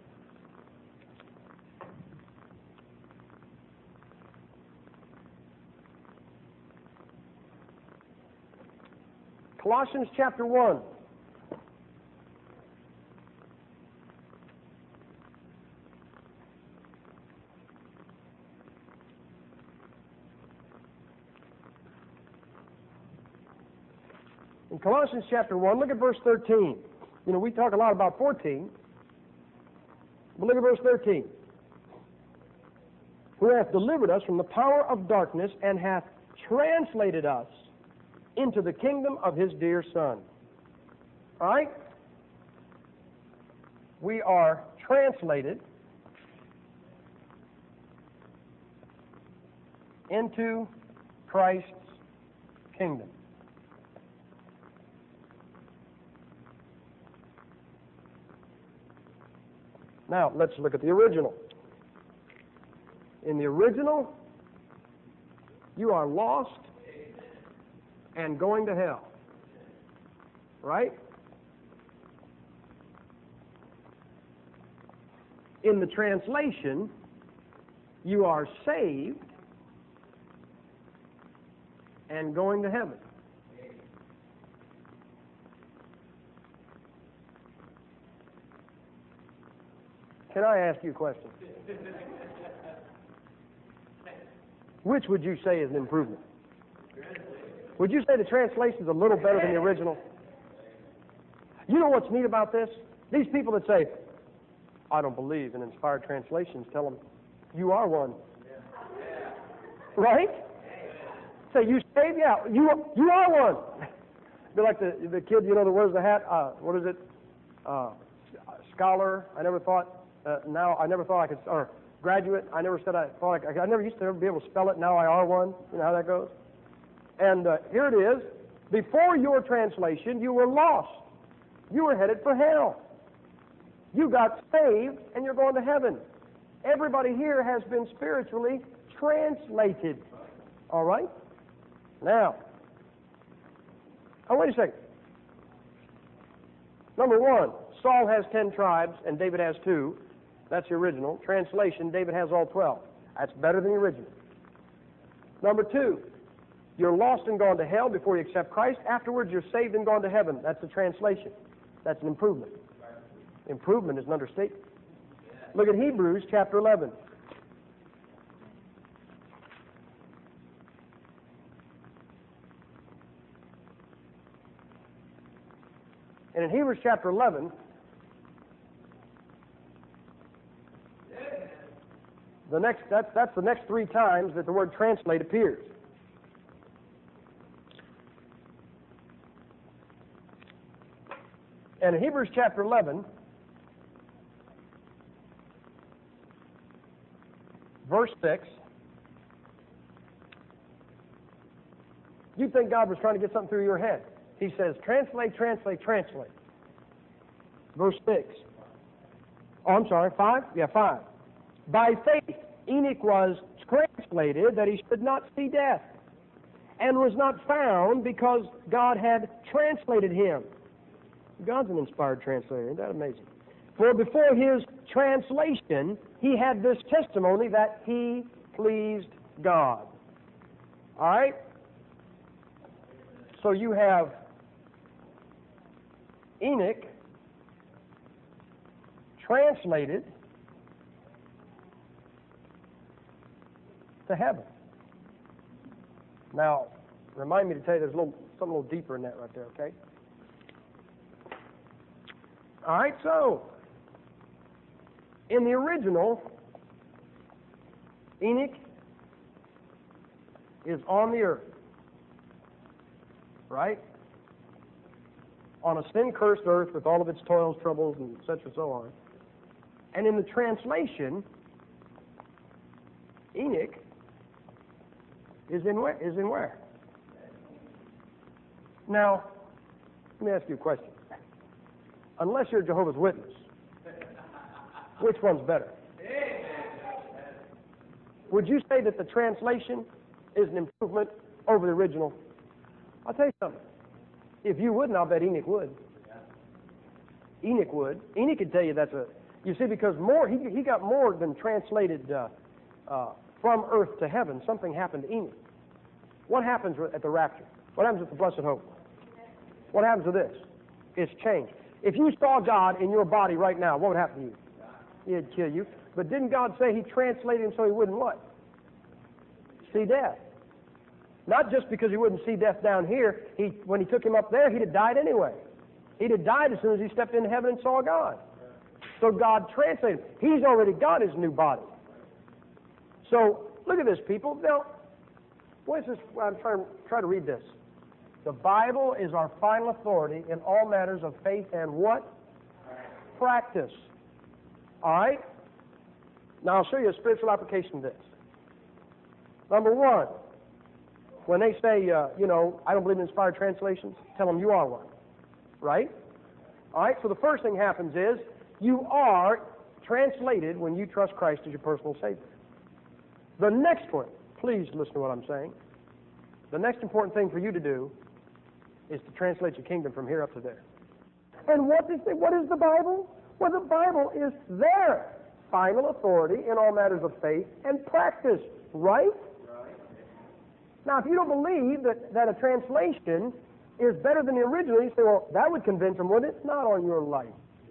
Colossians chapter one. In Colossians chapter one, look at verse thirteen. You know, we talk a lot about fourteen, but look at verse thirteen. Who hath delivered us from the power of darkness and hath translated us into the kingdom of his dear Son. All right? We are translated into Christ's kingdom. Now, let's look at the original. In the original, you are lost and going to hell. Right? In the translation, you are saved and going to heaven. Can I ask you a question? Which would you say is an improvement? Would you say the translation is a little better than the original? You know what's neat about this? These people that say, I don't believe in inspired translations, tell them, you are one. Right? Say, you saved? Yeah, you, you are one. Be like the, the kid, you know, that wears the hat, uh, what is it? Uh, scholar, I never thought, uh, now, I never thought I could, or graduate, I never said I thought I could, I never used to ever be able to spell it, now I are one. You know how that goes? And uh, here it is. Before your translation, you were lost. You were headed for hell. You got saved, and you're going to heaven. Everybody here has been spiritually translated. All right? Now, oh, wait a second. Number one, Saul has ten tribes, and David has two. That's the original. Translation, David has all twelve. That's better than the original. Number two, you're lost and gone to hell before you accept Christ. Afterwards, you're saved and gone to heaven. That's the translation. That's an improvement. Improvement is an understatement. Look at Hebrews chapter eleven. And in Hebrews chapter eleven, the next that's that's the next three times that the word translate appears. And in Hebrews chapter eleven, verse six, you think God was trying to get something through your head. He says, translate, translate, translate. Verse six. Oh, I'm sorry, five? Yeah, five. By faith, Enoch was translated that he should not see death, and was not found because God had translated him. God's an inspired translator. Isn't that amazing? For before his translation, he had this testimony that he pleased God. All right? So you have Enoch translated to heaven. Now, remind me to tell you there's a little, something a little deeper in that right there, okay? All right, so in the original, Enoch is on the earth, right? On a sin-cursed earth with all of its toils, troubles, and et cetera, so on. And in the translation, Enoch is in where? Is in where? Now, let me ask you a question. Unless you're Jehovah's Witness, which one's better? Would you say that the translation is an improvement over the original? I'll tell you something. If you wouldn't, I'll bet Enoch would. Enoch would. Enoch could tell you that's a... You see, because more he, he got more than translated uh, uh, from earth to heaven. Something happened to Enoch. What happens at the rapture? What happens at the blessed hope? What happens to this? It's changed. If you saw God in your body right now, what would happen to you? He'd kill you. But didn't God say he translated him so he wouldn't what? See death. Not just because he wouldn't see death down here. He, when he took him up there, he'd have died anyway. He'd have died as soon as he stepped into heaven and saw God. So God translated him. He's already got his new body. So look at this, people. Now, what is this? I'm trying, trying to read this. The Bible is our final authority in all matters of faith and what? Practice. All right? Now, I'll show you a spiritual application of this. Number one, when they say, uh, you know, I don't believe in inspired translations, tell them you are one. Right? All right? So the first thing happens is you are translated when you trust Christ as your personal Savior. The next one, please listen to what I'm saying. The next important thing for you to do is to translate your kingdom from here up to there. And what is the, what is the Bible? Well, the Bible is their final authority in all matters of faith and practice, right? Right. Now, if you don't believe that, that a translation is better than the original, you say, well, that would convince them, wouldn't it? Not on your life.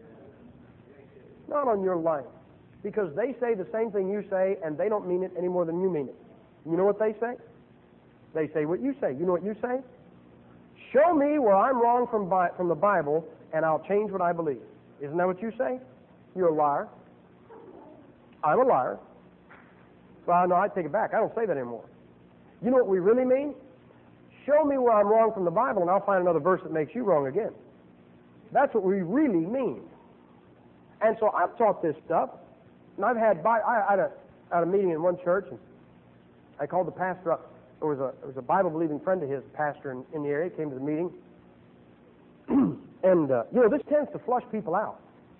Not on your life. Because they say the same thing you say, and they don't mean it any more than you mean it. You know what they say? They say what you say. You know what you say? Show me where I'm wrong from, Bi- from the Bible, and I'll change what I believe. Isn't that what you say? You're a liar. I'm a liar. Well, no, I take it back. I don't say that anymore. You know what we really mean? Show me where I'm wrong from the Bible, and I'll find another verse that makes you wrong again. That's what we really mean. And so I've taught this stuff, and I've had, I had a, I had a meeting in one church, and I called the pastor up. There was a, there was a Bible-believing friend of his, pastor in, in the area, came to the meeting. and, uh, you know, this tends to flush people out.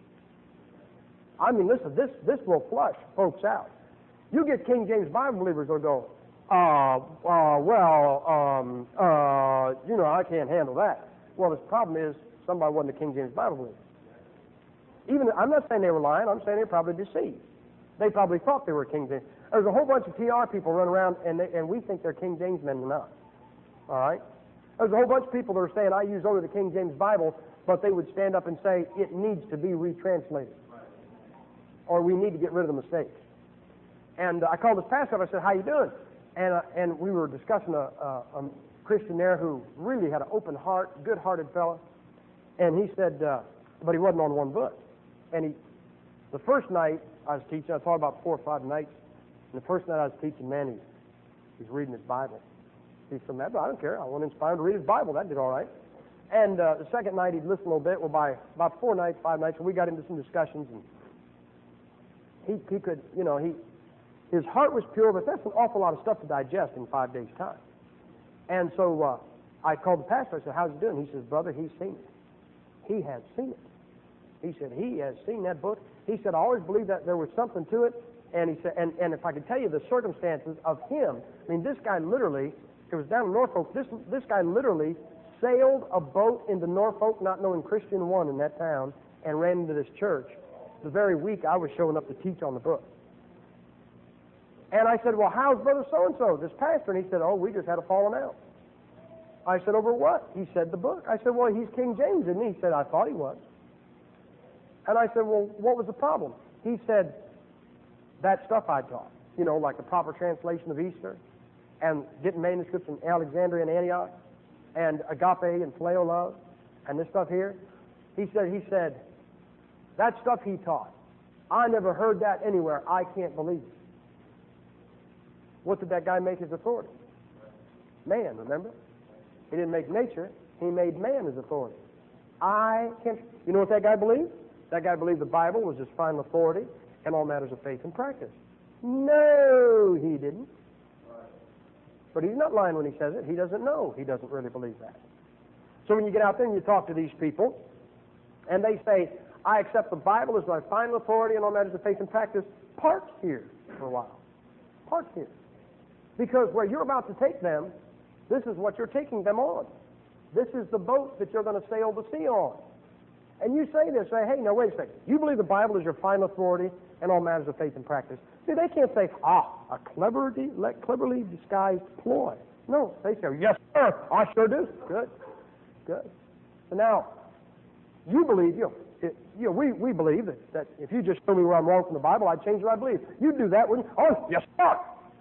I mean, listen, this, this will flush folks out. You get King James Bible believers who'll go, uh, uh, well, um, uh, you know, I can't handle that. Well, the problem is somebody wasn't a King James Bible believer. Even, I'm not saying they were lying, I'm saying they were probably deceived. They probably thought they were King James. There's a whole bunch of T R people running around, and, they, and we think they're King James men and not. All right? There's a whole bunch of people that are saying, I use only the King James Bible, but they would stand up and say, it needs to be retranslated. Or we need to get rid of the mistakes. And uh, I called this pastor up, I said, how you doing? And, uh, and we were discussing a, a, a Christian there who really had an open heart, good-hearted fellow. And he said, uh, but he wasn't on one book. And he, the first night I was teaching, I taught about four or five nights. And the first night I was teaching, man, he's, he's reading his Bible. He's from that, but I don't care. I want to inspire him to read his Bible. That did all right. And uh, the second night he'd listen a little bit. Well, by about four nights, five nights, we got into some discussions, and he, he could, you know, he, his heart was pure, but that's an awful lot of stuff to digest in five days' time. And so uh, I called the pastor. I said, how's he doing? He says, brother, he's seen it. He has seen it. He said, he has seen that book. He said, I always believed that there was something to it. And he said, and, and if I could tell you the circumstances of him, I mean, this guy literally, it was down in Norfolk, this, this guy literally sailed a boat into Norfolk, not knowing Christian one in that town, and ran into this church the very week I was showing up to teach on the book. And I said, well, how's brother so-and-so, this pastor? And he said, oh, we just had a falling out. I said, over what? He said, the book. I said, well, he's King James, isn't he? He said, I thought he was. And I said, well, what was the problem? He said, that stuff I taught, you know, like the proper translation of Easter, and getting manuscripts in Alexandria and Antioch, and agape and phileo love, and this stuff here. He said, he said, that stuff he taught, I never heard that anywhere. I can't believe it. What did that guy make his authority? Man, remember? He didn't make nature. He made man his authority. I can't... You know what that guy believed? That guy believed the Bible was his final authority in all matters of faith and practice. No, he didn't. But he's not lying when he says it. He doesn't know. He doesn't really believe that. So when you get out there and you talk to these people, and they say, I accept the Bible as my final authority in all matters of faith and practice, park here for a while. Park here. Because where you're about to take them, this is what you're taking them on. This is the boat that you're going to sail the sea on. And you say this, say, hey, now wait a second. You believe the Bible is your final authority in all matters of faith and practice. See, they can't say, ah, a cleverly, cleverly disguised ploy. No, they say, yes, sir, I sure do. Good, good. So now, you believe, you know, it, you know we, we believe that, that if you just show me where I'm wrong from the Bible, I'd change what I believe. You'd do that, wouldn't you? Oh, yes, sir.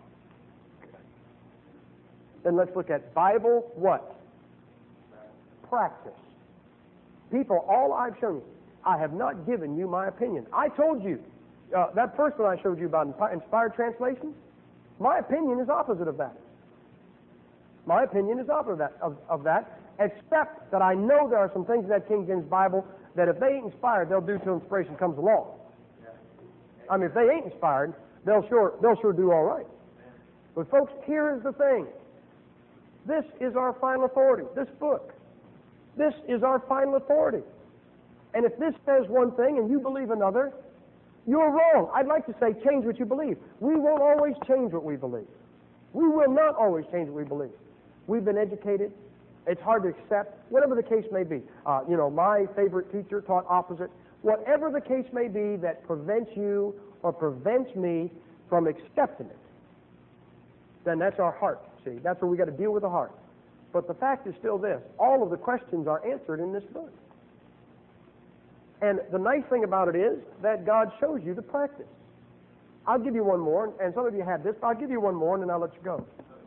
Then let's look at Bible what? Practice. People, all I've shown you, I have not given you my opinion. I told you, uh, that first one I showed you about inspired translations, my opinion is opposite of that. My opinion is opposite of that, of, of that, except that I know there are some things in that King James Bible that if they ain't inspired, they'll do till inspiration comes along. I mean, if they ain't inspired, they'll sure, they'll sure do all right. But folks, here is the thing. This is our final authority, this book. This is our final authority. And if this says one thing and you believe another, you're wrong. I'd like to say change what you believe. We won't always change what we believe. We will not always change what we believe. We've been educated. It's hard to accept, whatever the case may be. Uh, you know, my favorite teacher taught opposite. Whatever the case may be that prevents you or prevents me from accepting it, then that's our heart. See, that's where we got to deal with the heart. But the fact is still this. All of the questions are answered in this book. And the nice thing about it is that God shows you the practice. I'll give you one more, and some of you had this, but I'll give you one more, and then I'll let you go.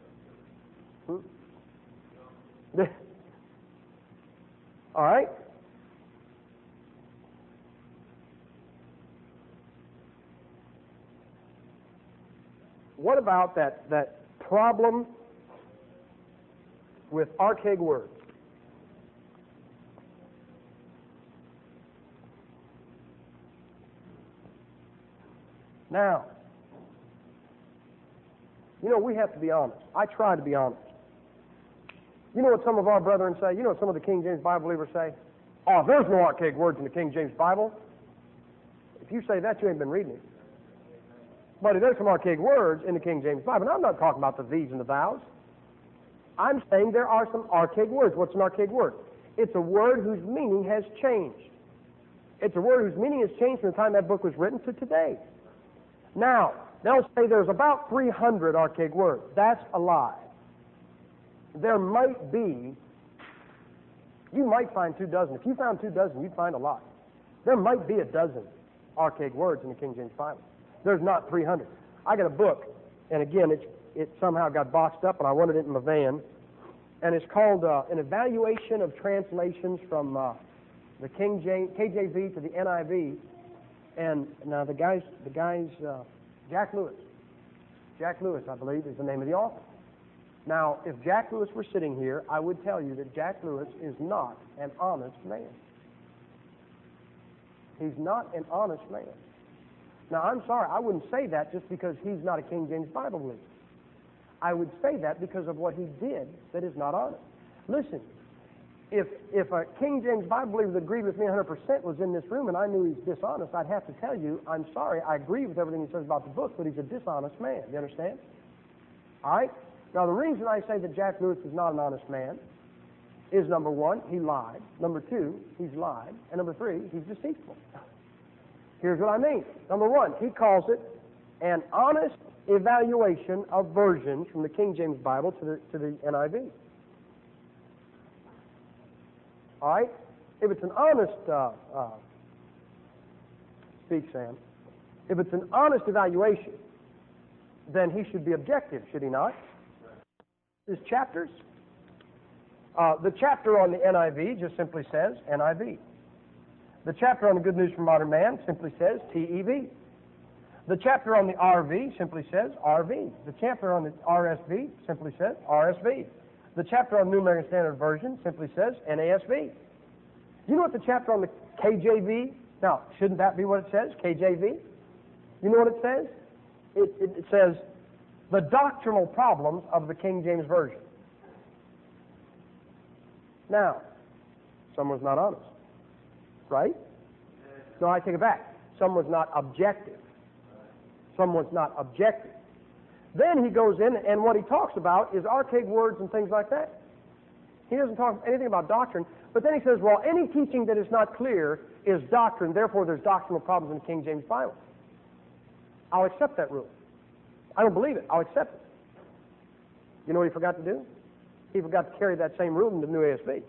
Hmm? All right? What about that, that problem with archaic words? Now, you know, we have to be honest. I try to be honest. You know what some of our brethren say? You know what some of the King James Bible believers say? Oh, there's no archaic words in the King James Bible. If you say that, you ain't been reading it. But there's some archaic words in the King James Bible. And I'm not talking about the these and the thous. I'm saying there are some archaic words. What's an archaic word? It's a word whose meaning has changed. It's a word whose meaning has changed from the time that book was written to today. Now, they'll say there's about three hundred archaic words. That's a lie. There might be, you might find two dozen. If you found two dozen, you'd find a lot. There might be a dozen archaic words in the King James Bible. There's not three hundred. I got a book, and again, it's, it somehow got boxed up, and I wanted it in my van, and it's called uh, An Evaluation of Translations from uh, the King James, K J V to the N I V, and now the guy's, the guy's uh, Jack Lewis. Jack Lewis, I believe, is the name of the author. Now, if Jack Lewis were sitting here, I would tell you that Jack Lewis is not an honest man. He's not an honest man. Now, I'm sorry, I wouldn't say that just because he's not a King James Bible believer. I would say that because of what he did that is not honest. Listen, if if a King James Bible believer that agreed with me one hundred percent was in this room and I knew he's dishonest, I'd have to tell you, I'm sorry, I agree with everything he says about the book, but he's a dishonest man. Do you understand? All right? Now, the reason I say that Jack Lewis is not an honest man is, number one, he lied. Number two, he's lied. And number three, he's deceitful. Here's what I mean. Number one, he calls it an honest evaluation of versions from the King James Bible to the, to the N I V. All right? If it's an honest, uh, uh, speak, Sam. If it's an honest evaluation, then he should be objective, should he not? His chapters. Uh, the chapter on the N I V just simply says N I V. The chapter on the Good News for Modern Man simply says T E V. The chapter on the R V simply says R V. The chapter on the R S V simply says R S V. The chapter on New American Standard Version simply says N A S V. Do you know what the chapter on the K J V Now, shouldn't that be what it says, K J V? You know what it says? It, it, it says, the doctrinal problems of the King James Version. Now, someone's not honest, right? No, I take it back. Someone's not objective. Someone's not objective. Then he goes in, and what he talks about is archaic words and things like that. He doesn't talk anything about doctrine, but then he says, well, any teaching that is not clear is doctrine, therefore there's doctrinal problems in the King James Bible. I'll accept that rule. I don't believe it. I'll accept it. You know what he forgot to do? He forgot to carry that same rule in the new A S B.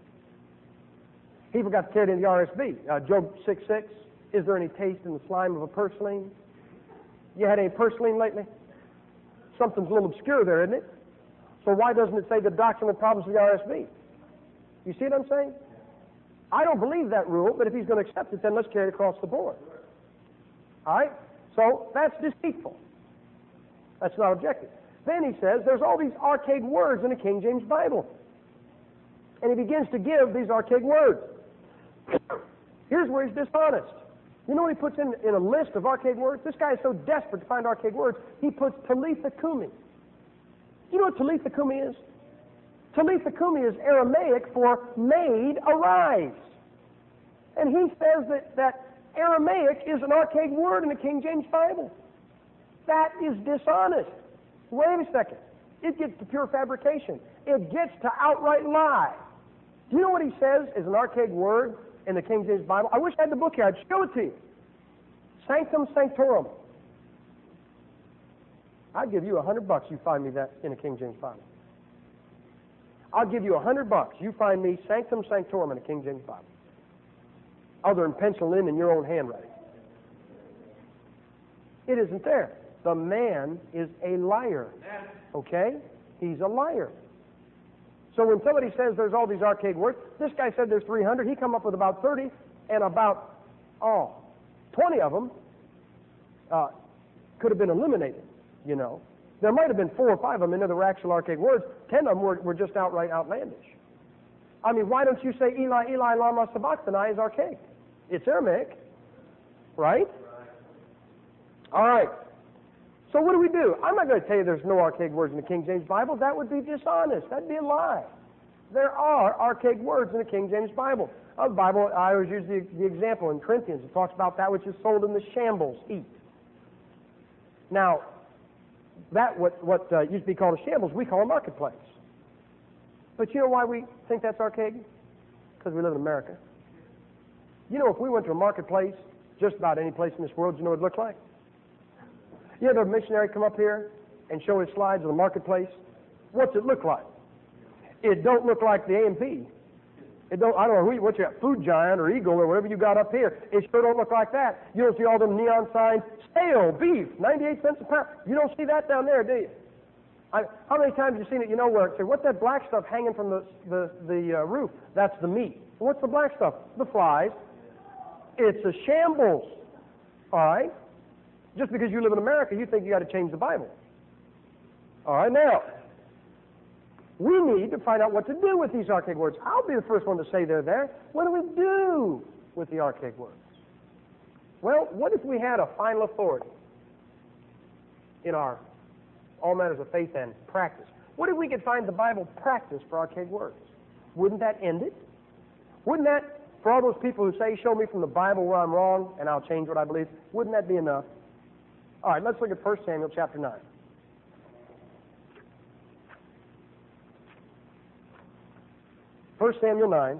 He forgot to carry it in the R S V. Uh, Job six six, is there any taste in the slime of a purslane? You had any purslane lately? Something's a little obscure there, isn't it? So why doesn't it say the doctrinal problems of the R S V? You see what I'm saying? I don't believe that rule, but if he's going to accept it, then let's carry it across the board. All right? So that's deceitful. That's not objective. Then he says there's all these archaic words in the King James Bible. And he begins to give these archaic words. Here's where he's dishonest. You know what he puts in, in a list of archaic words? This guy is so desperate to find archaic words, he puts Talitha Kumi. You know what Talitha Kumi is? Talitha Kumi is Aramaic for maid arise. And he says that, that Aramaic is an archaic word in the King James Bible. That is dishonest. Wait a second. It gets to pure fabrication. It gets to outright lie. Do you know what he says is an archaic word in the King James Bible? I wish I had the book here. I'd show it to you. Sanctum sanctorum. I'd give you a hundred bucks you find me that in a King James Bible. I'll give you a hundred bucks you find me sanctum sanctorum in a King James Bible. Other than pencil in in your own handwriting. It isn't there. The man is a liar. Okay? He's a liar. So when somebody says there's all these archaic words, this guy said there's three hundred, he come up with about thirty, and about, oh, twenty of them uh, could have been eliminated, you know. There might have been four or five of them in there that were actual archaic words. Ten of them were, were just outright outlandish. I mean, why don't you say Eli, Eli, lama sabachthani is archaic? It's Aramaic, right? All right. So what do we do? I'm not going to tell you there's no archaic words in the King James Bible. That would be dishonest. That'd be a lie. There are archaic words in the King James Bible. Uh, the Bible, I always use the, the example in Corinthians. It talks about that which is sold in the shambles, eat. Now, that what, what uh, used to be called a shambles, we call a marketplace. But you know why we think that's archaic? Because we live in America. You know, if we went to a marketplace, just about any place in this world, you know what it looked like? You ever have a missionary come up here and show his slides of the marketplace? What's it look like? It don't look like the A M P. It don't. I don't know who, what you got, Food Giant or Eagle or whatever you got up here. It sure don't look like that. You don't see all them neon signs. Stale beef, ninety-eight cents a pound. You don't see that down there, do you? I, how many times have you seen it? You know where? Say, what's that black stuff hanging from the the, the uh, roof? That's the meat. What's the black stuff? The flies. It's a shambles. All right. Just because you live in America, you think you got to change the Bible. All right, now, we need to find out what to do with these archaic words. I'll be the first one to say they're there. What do we do with the archaic words? Well, what if we had a final authority in our all matters of faith and practice? What if we could find the Bible practice for archaic words? Wouldn't that end it? Wouldn't that, for all those people who say, show me from the Bible where I'm wrong and I'll change what I believe, wouldn't that be enough? All right, let's look at First Samuel chapter nine. First Samuel nine.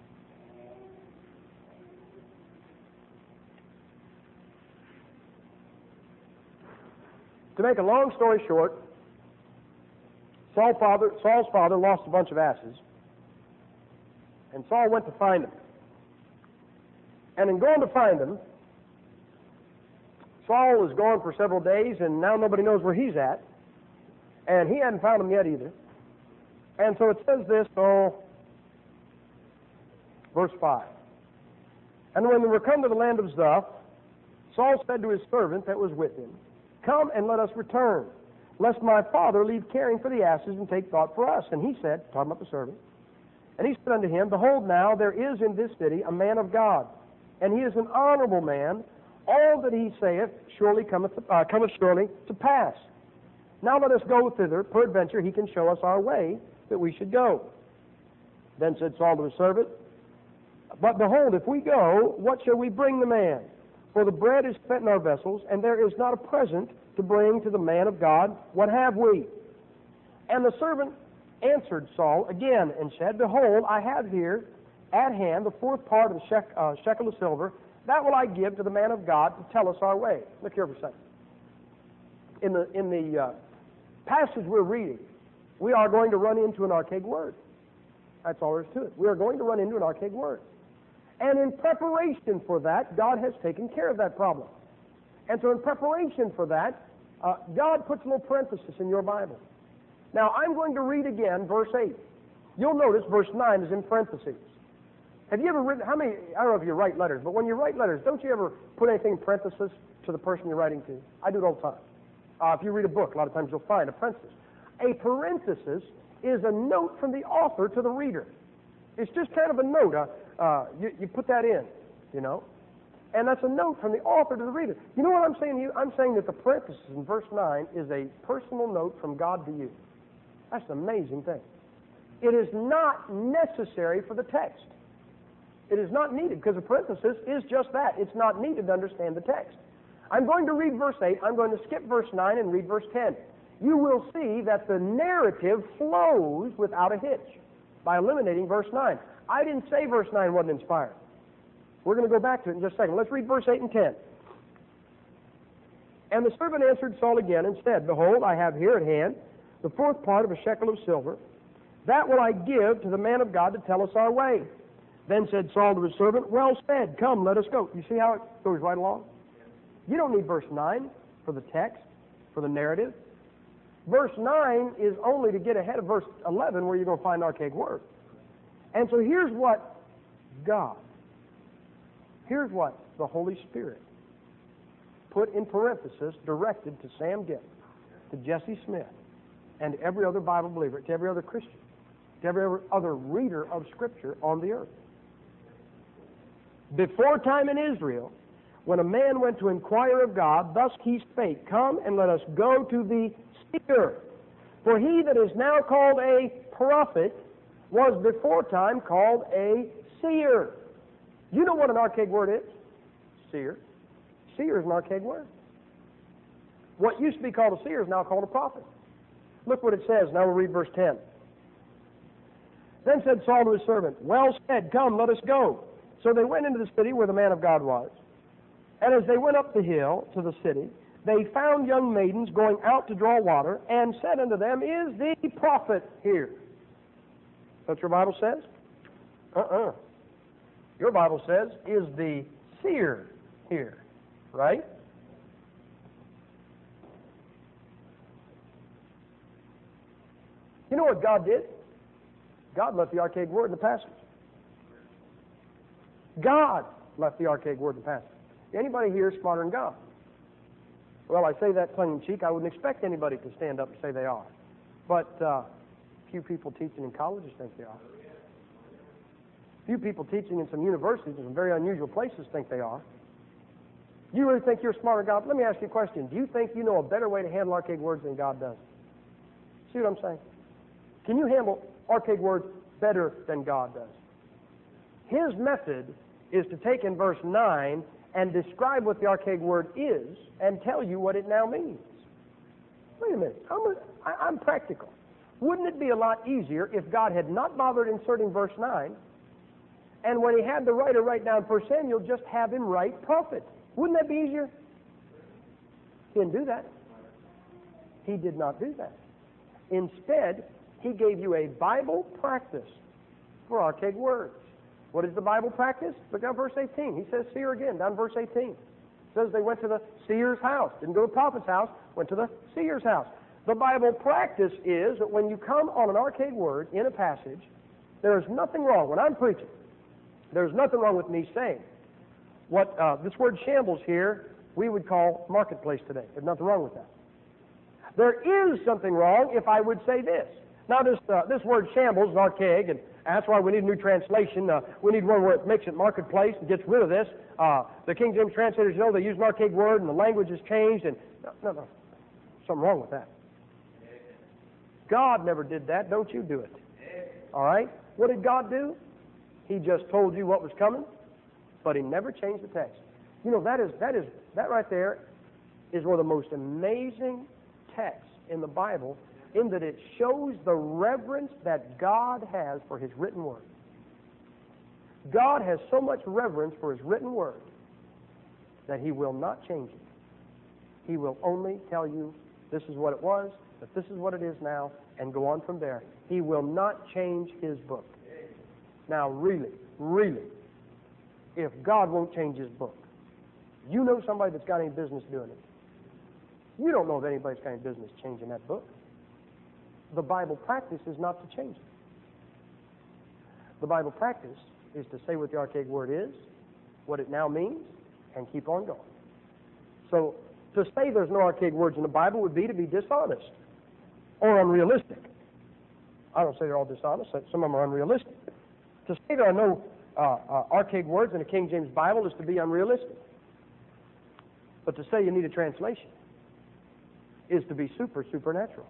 To make a long story short, Saul father, Saul's father lost a bunch of asses, and Saul went to find them. And in going to find them, Saul was gone for several days, and now nobody knows where he's at. And he hadn't found them yet either. And so it says this, oh, verse five. And when they were come to the land of Zuph, Saul said to his servant that was with him, come and let us return, lest my father leave caring for the asses and take thought for us. And he said, talking about the servant, and he said unto him, behold now, there is in this city a man of God, and he is an honorable man. All that he saith surely cometh, uh, cometh surely to pass. Now let us go thither, peradventure he can show us our way that we should go. Then said Saul to his servant, But behold, if we go, what shall we bring the man? For the bread is spent in our vessels, and there is not a present to bring to the man of God. What have we? And the servant answered Saul again, and said, Behold, I have here at hand the fourth part of the shek, uh, shekel of silver. That will I give to the man of God to tell us our way. Look here for a second. In the, in the uh, passage we're reading, we are going to run into an archaic word. That's all there is to it. We are going to run into an archaic word. And in preparation for that, God has taken care of that problem. And so in preparation for that, uh, God puts a little parenthesis in your Bible. Now, I'm going to read again verse eight. You'll notice verse nine is in parentheses. Have you ever written, how many, I don't know if you write letters, but when you write letters, don't you ever put anything in parentheses to the person you're writing to? I do it all the time. Uh, if you read a book, a lot of times you'll find a parenthesis. A parenthesis is a note from the author to the reader. It's just kind of a note. Uh, uh, you, you put that in, you know. And that's a note from the author to the reader. You know what I'm saying to you? I'm saying that the parenthesis in verse nine is a personal note from God to you. That's an amazing thing. It is not necessary for the text. It is not needed, because a parenthesis is just that. It's not needed to understand the text. I'm going to read verse eight. I'm going to skip verse nine and read verse ten. You will see that the narrative flows without a hitch by eliminating verse nine. I didn't say verse nine wasn't inspired. We're going to go back to it in just a second. Let's read verse eight and ten. And the servant answered Saul again and said, Behold, I have here at hand the fourth part of a shekel of silver. That will I give to the man of God to tell us our way. Then said Saul to his servant, Well said, come, let us go. You see how it goes right along? You don't need verse nine for the text, for the narrative. Verse nine is only to get ahead of verse eleven, where you're going to find archaic word. And so here's what God, here's what the Holy Spirit put in parenthesis, directed to Sam Gipp, to Jesse Smith, and every other Bible believer, to every other Christian, to every other reader of Scripture on the earth. Before time in Israel, when a man went to inquire of God, thus he spake, Come and let us go to the seer. For he that is now called a prophet was before time called a seer. You know what an archaic word is? Seer. Seer is an archaic word. What used to be called a seer is now called a prophet. Look what it says. Now we'll read verse ten. Then said Saul to his servant, Well said, come, let us go. So they went into the city where the man of God was. And as they went up the hill to the city, they found young maidens going out to draw water, and said unto them, Is the prophet here? That's what your Bible says? Uh-uh. Your Bible says, Is the seer here? Right? You know what God did? God left the archaic word in the passage. God left the archaic word in the passage. Anybody here is smarter than God? Well, I say that tongue-in-cheek. I wouldn't expect anybody to stand up and say they are. But uh, few people teaching in colleges think they are. Few people teaching in some universities in some very unusual places think they are. You really think you're smarter than God? Let me ask you a question. Do you think you know a better way to handle archaic words than God does? See what I'm saying? Can you handle archaic words better than God does? His method is to take in verse nine and describe what the archaic word is and tell you what it now means. Wait a minute. I'm, a, I, I'm practical. Wouldn't it be a lot easier if God had not bothered inserting verse nine, and when he had the writer write down First Samuel, just have him write prophet? Wouldn't that be easier? He didn't do that. He did not do that. Instead, he gave you a Bible practice for archaic words. What is the Bible practice? Look down verse eighteen. He says seer again, down verse eighteen. It says they went to the seer's house. Didn't go to the prophet's house, went to the seer's house. The Bible practice is that when you come on an archaic word in a passage, there is nothing wrong. When I'm preaching, there's nothing wrong with me saying what uh, this word shambles here we would call marketplace today. There's nothing wrong with that. There is something wrong if I would say this. Now, this, uh, this word shambles is archaic, and That's why we need a new translation. Uh, we need one where it makes it marketplace and gets rid of this. Uh, the King James translators, you know, they use an archaic word and the language has changed. And no, no, no. Something wrong with that. God never did that. Don't you do it. All right? What did God do? He just told you what was coming, but He never changed the text. You know, that is, that is, that right there is one of the most amazing texts in the Bible, in that it shows the reverence that God has for His written word. God has so much reverence for His written word that He will not change it. He will only tell you this is what it was, that this is what it is now, and go on from there. He will not change His book. Now, really, really, if God won't change His book, you know somebody that's got any business doing it. You don't know if anybody's got any business changing that book. The Bible practice is not to change it. The Bible practice is to say what the archaic word is, what it now means, and keep on going. So, to say there's no archaic words in the Bible would be to be dishonest or unrealistic. I don't say they're all dishonest. Some of them are unrealistic. To say there are no uh, uh, archaic words in the King James Bible is to be unrealistic. But to say you need a translation is to be super, supernatural.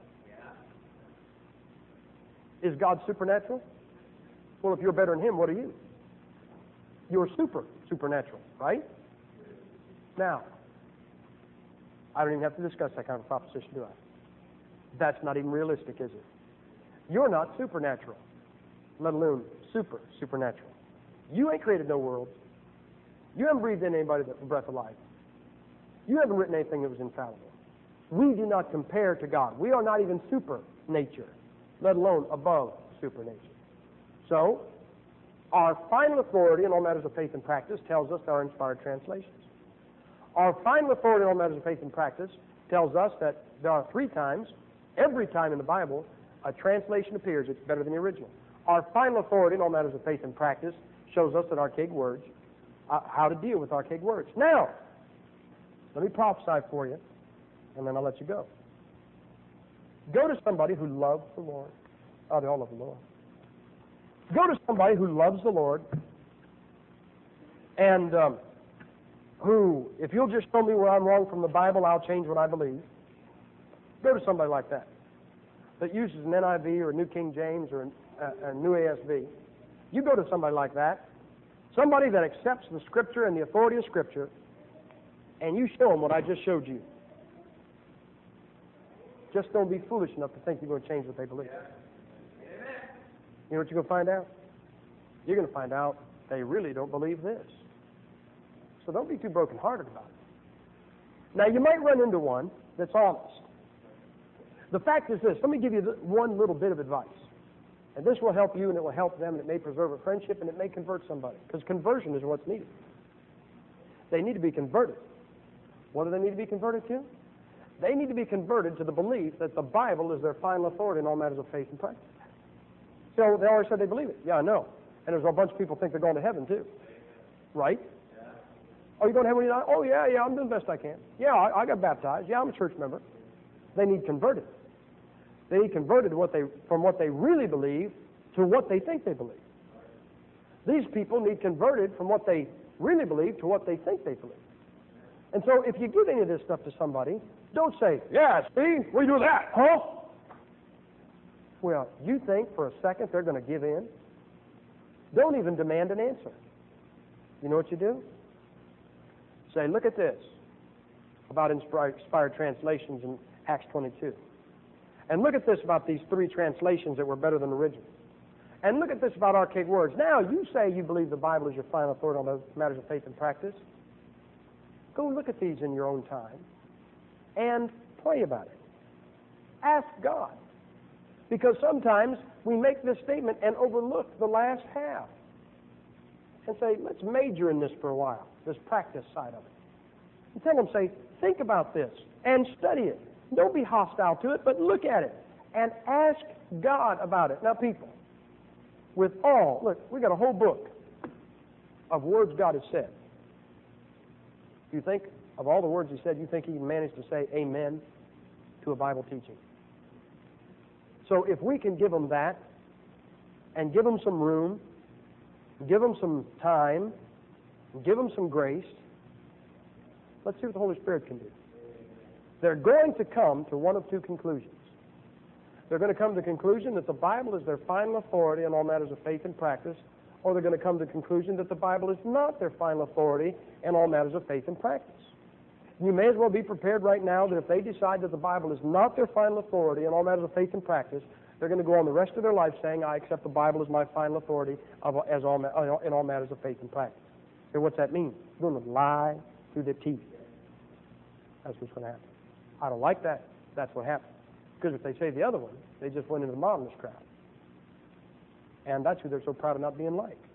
Is God supernatural? Well, if you're better than Him, what are you? You're super, supernatural, right? Now, I don't even have to discuss that kind of proposition, do I? That's not even realistic, is it? You're not supernatural, let alone super, supernatural. You ain't created no world. You haven't breathed in anybody the breath of life. You haven't written anything that was infallible. We do not compare to God. We are not even super nature, let alone above super nature. So, our final authority in all matters of faith and practice tells us there are inspired translations. Our final authority in all matters of faith and practice tells us that there are three times, every time in the Bible, a translation appears, it's better than the original. Our final authority in all matters of faith and practice shows us that archaic words, uh, how to deal with archaic words. Now, let me prophesy for you, and then I'll let you go. Go to somebody who loves the Lord. Oh, they all love the Lord. Go to somebody who loves the Lord, and um, who, if you'll just show me where I'm wrong from the Bible, I'll change what I believe. Go to somebody like that, that uses an N I V or a New King James or a, a New A S V. You go to somebody like that, somebody that accepts the Scripture and the authority of Scripture, and you show them what I just showed you. Just don't be foolish enough to think you're going to change what they believe. You know what you're going to find out? You're going to find out they really don't believe this. So don't be too brokenhearted about it. Now, you might run into one that's honest. The fact is this. Let me give you one little bit of advice. And this will help you, and it will help them, and it may preserve a friendship, and it may convert somebody. Because conversion is what's needed. They need to be converted. What do they need to be converted to? They need to be converted to the belief that the Bible is their final authority in all matters of faith and practice. So they always said they believe it. Yeah, I know. And there's a bunch of people think they're going to heaven, too. Right? Yeah. Are you going to heaven when you're not? Oh, yeah, yeah, I'm doing the best I can. Yeah, I, I got baptized. Yeah, I'm a church member. They need converted. They need converted to what they, from what they really believe to what they think they believe. These people need converted from what they really believe to what they think they believe. And so if you give any of this stuff to somebody, don't say, yeah, see, we do that, huh? Well, you think for a second they're going to give in? Don't even demand an answer. You know what you do? Say, look at this about inspired, inspired translations in Acts twenty-two. And look at this about these three translations that were better than the original. And look at this about archaic words. Now, you say you believe the Bible is your final authority on those matters of faith and practice. Go look at these in your own time and pray about it. Ask God. Because sometimes we make this statement and overlook the last half. And say, let's major in this for a while, this practice side of it. And tell them, say, think about this and study it. Don't be hostile to it, but look at it and ask God about it. Now, people, with all, look, we got a whole book of words God has said. Do you think, of all the words He said, you think He managed to say amen to a Bible teaching? So if we can give them that, and give them some room, give them some time, give them some grace. Let's see what the Holy Spirit can do. They're going to come to one of two conclusions. They're going to come to the conclusion that the Bible is their final authority on all matters of faith and practice, or they're going to come to the conclusion that the Bible is not their final authority in all matters of faith and practice. You may as well be prepared right now that if they decide that the Bible is not their final authority in all matters of faith and practice, they're going to go on the rest of their life saying, I accept the Bible as my final authority of, as all, in all matters of faith and practice. So what's that mean? They're going to lie through their teeth. That's what's going to happen. I don't like that. That's what happens. Because if they say the other one, they just went into the modernist crowd. And that's who they're so proud of not being like.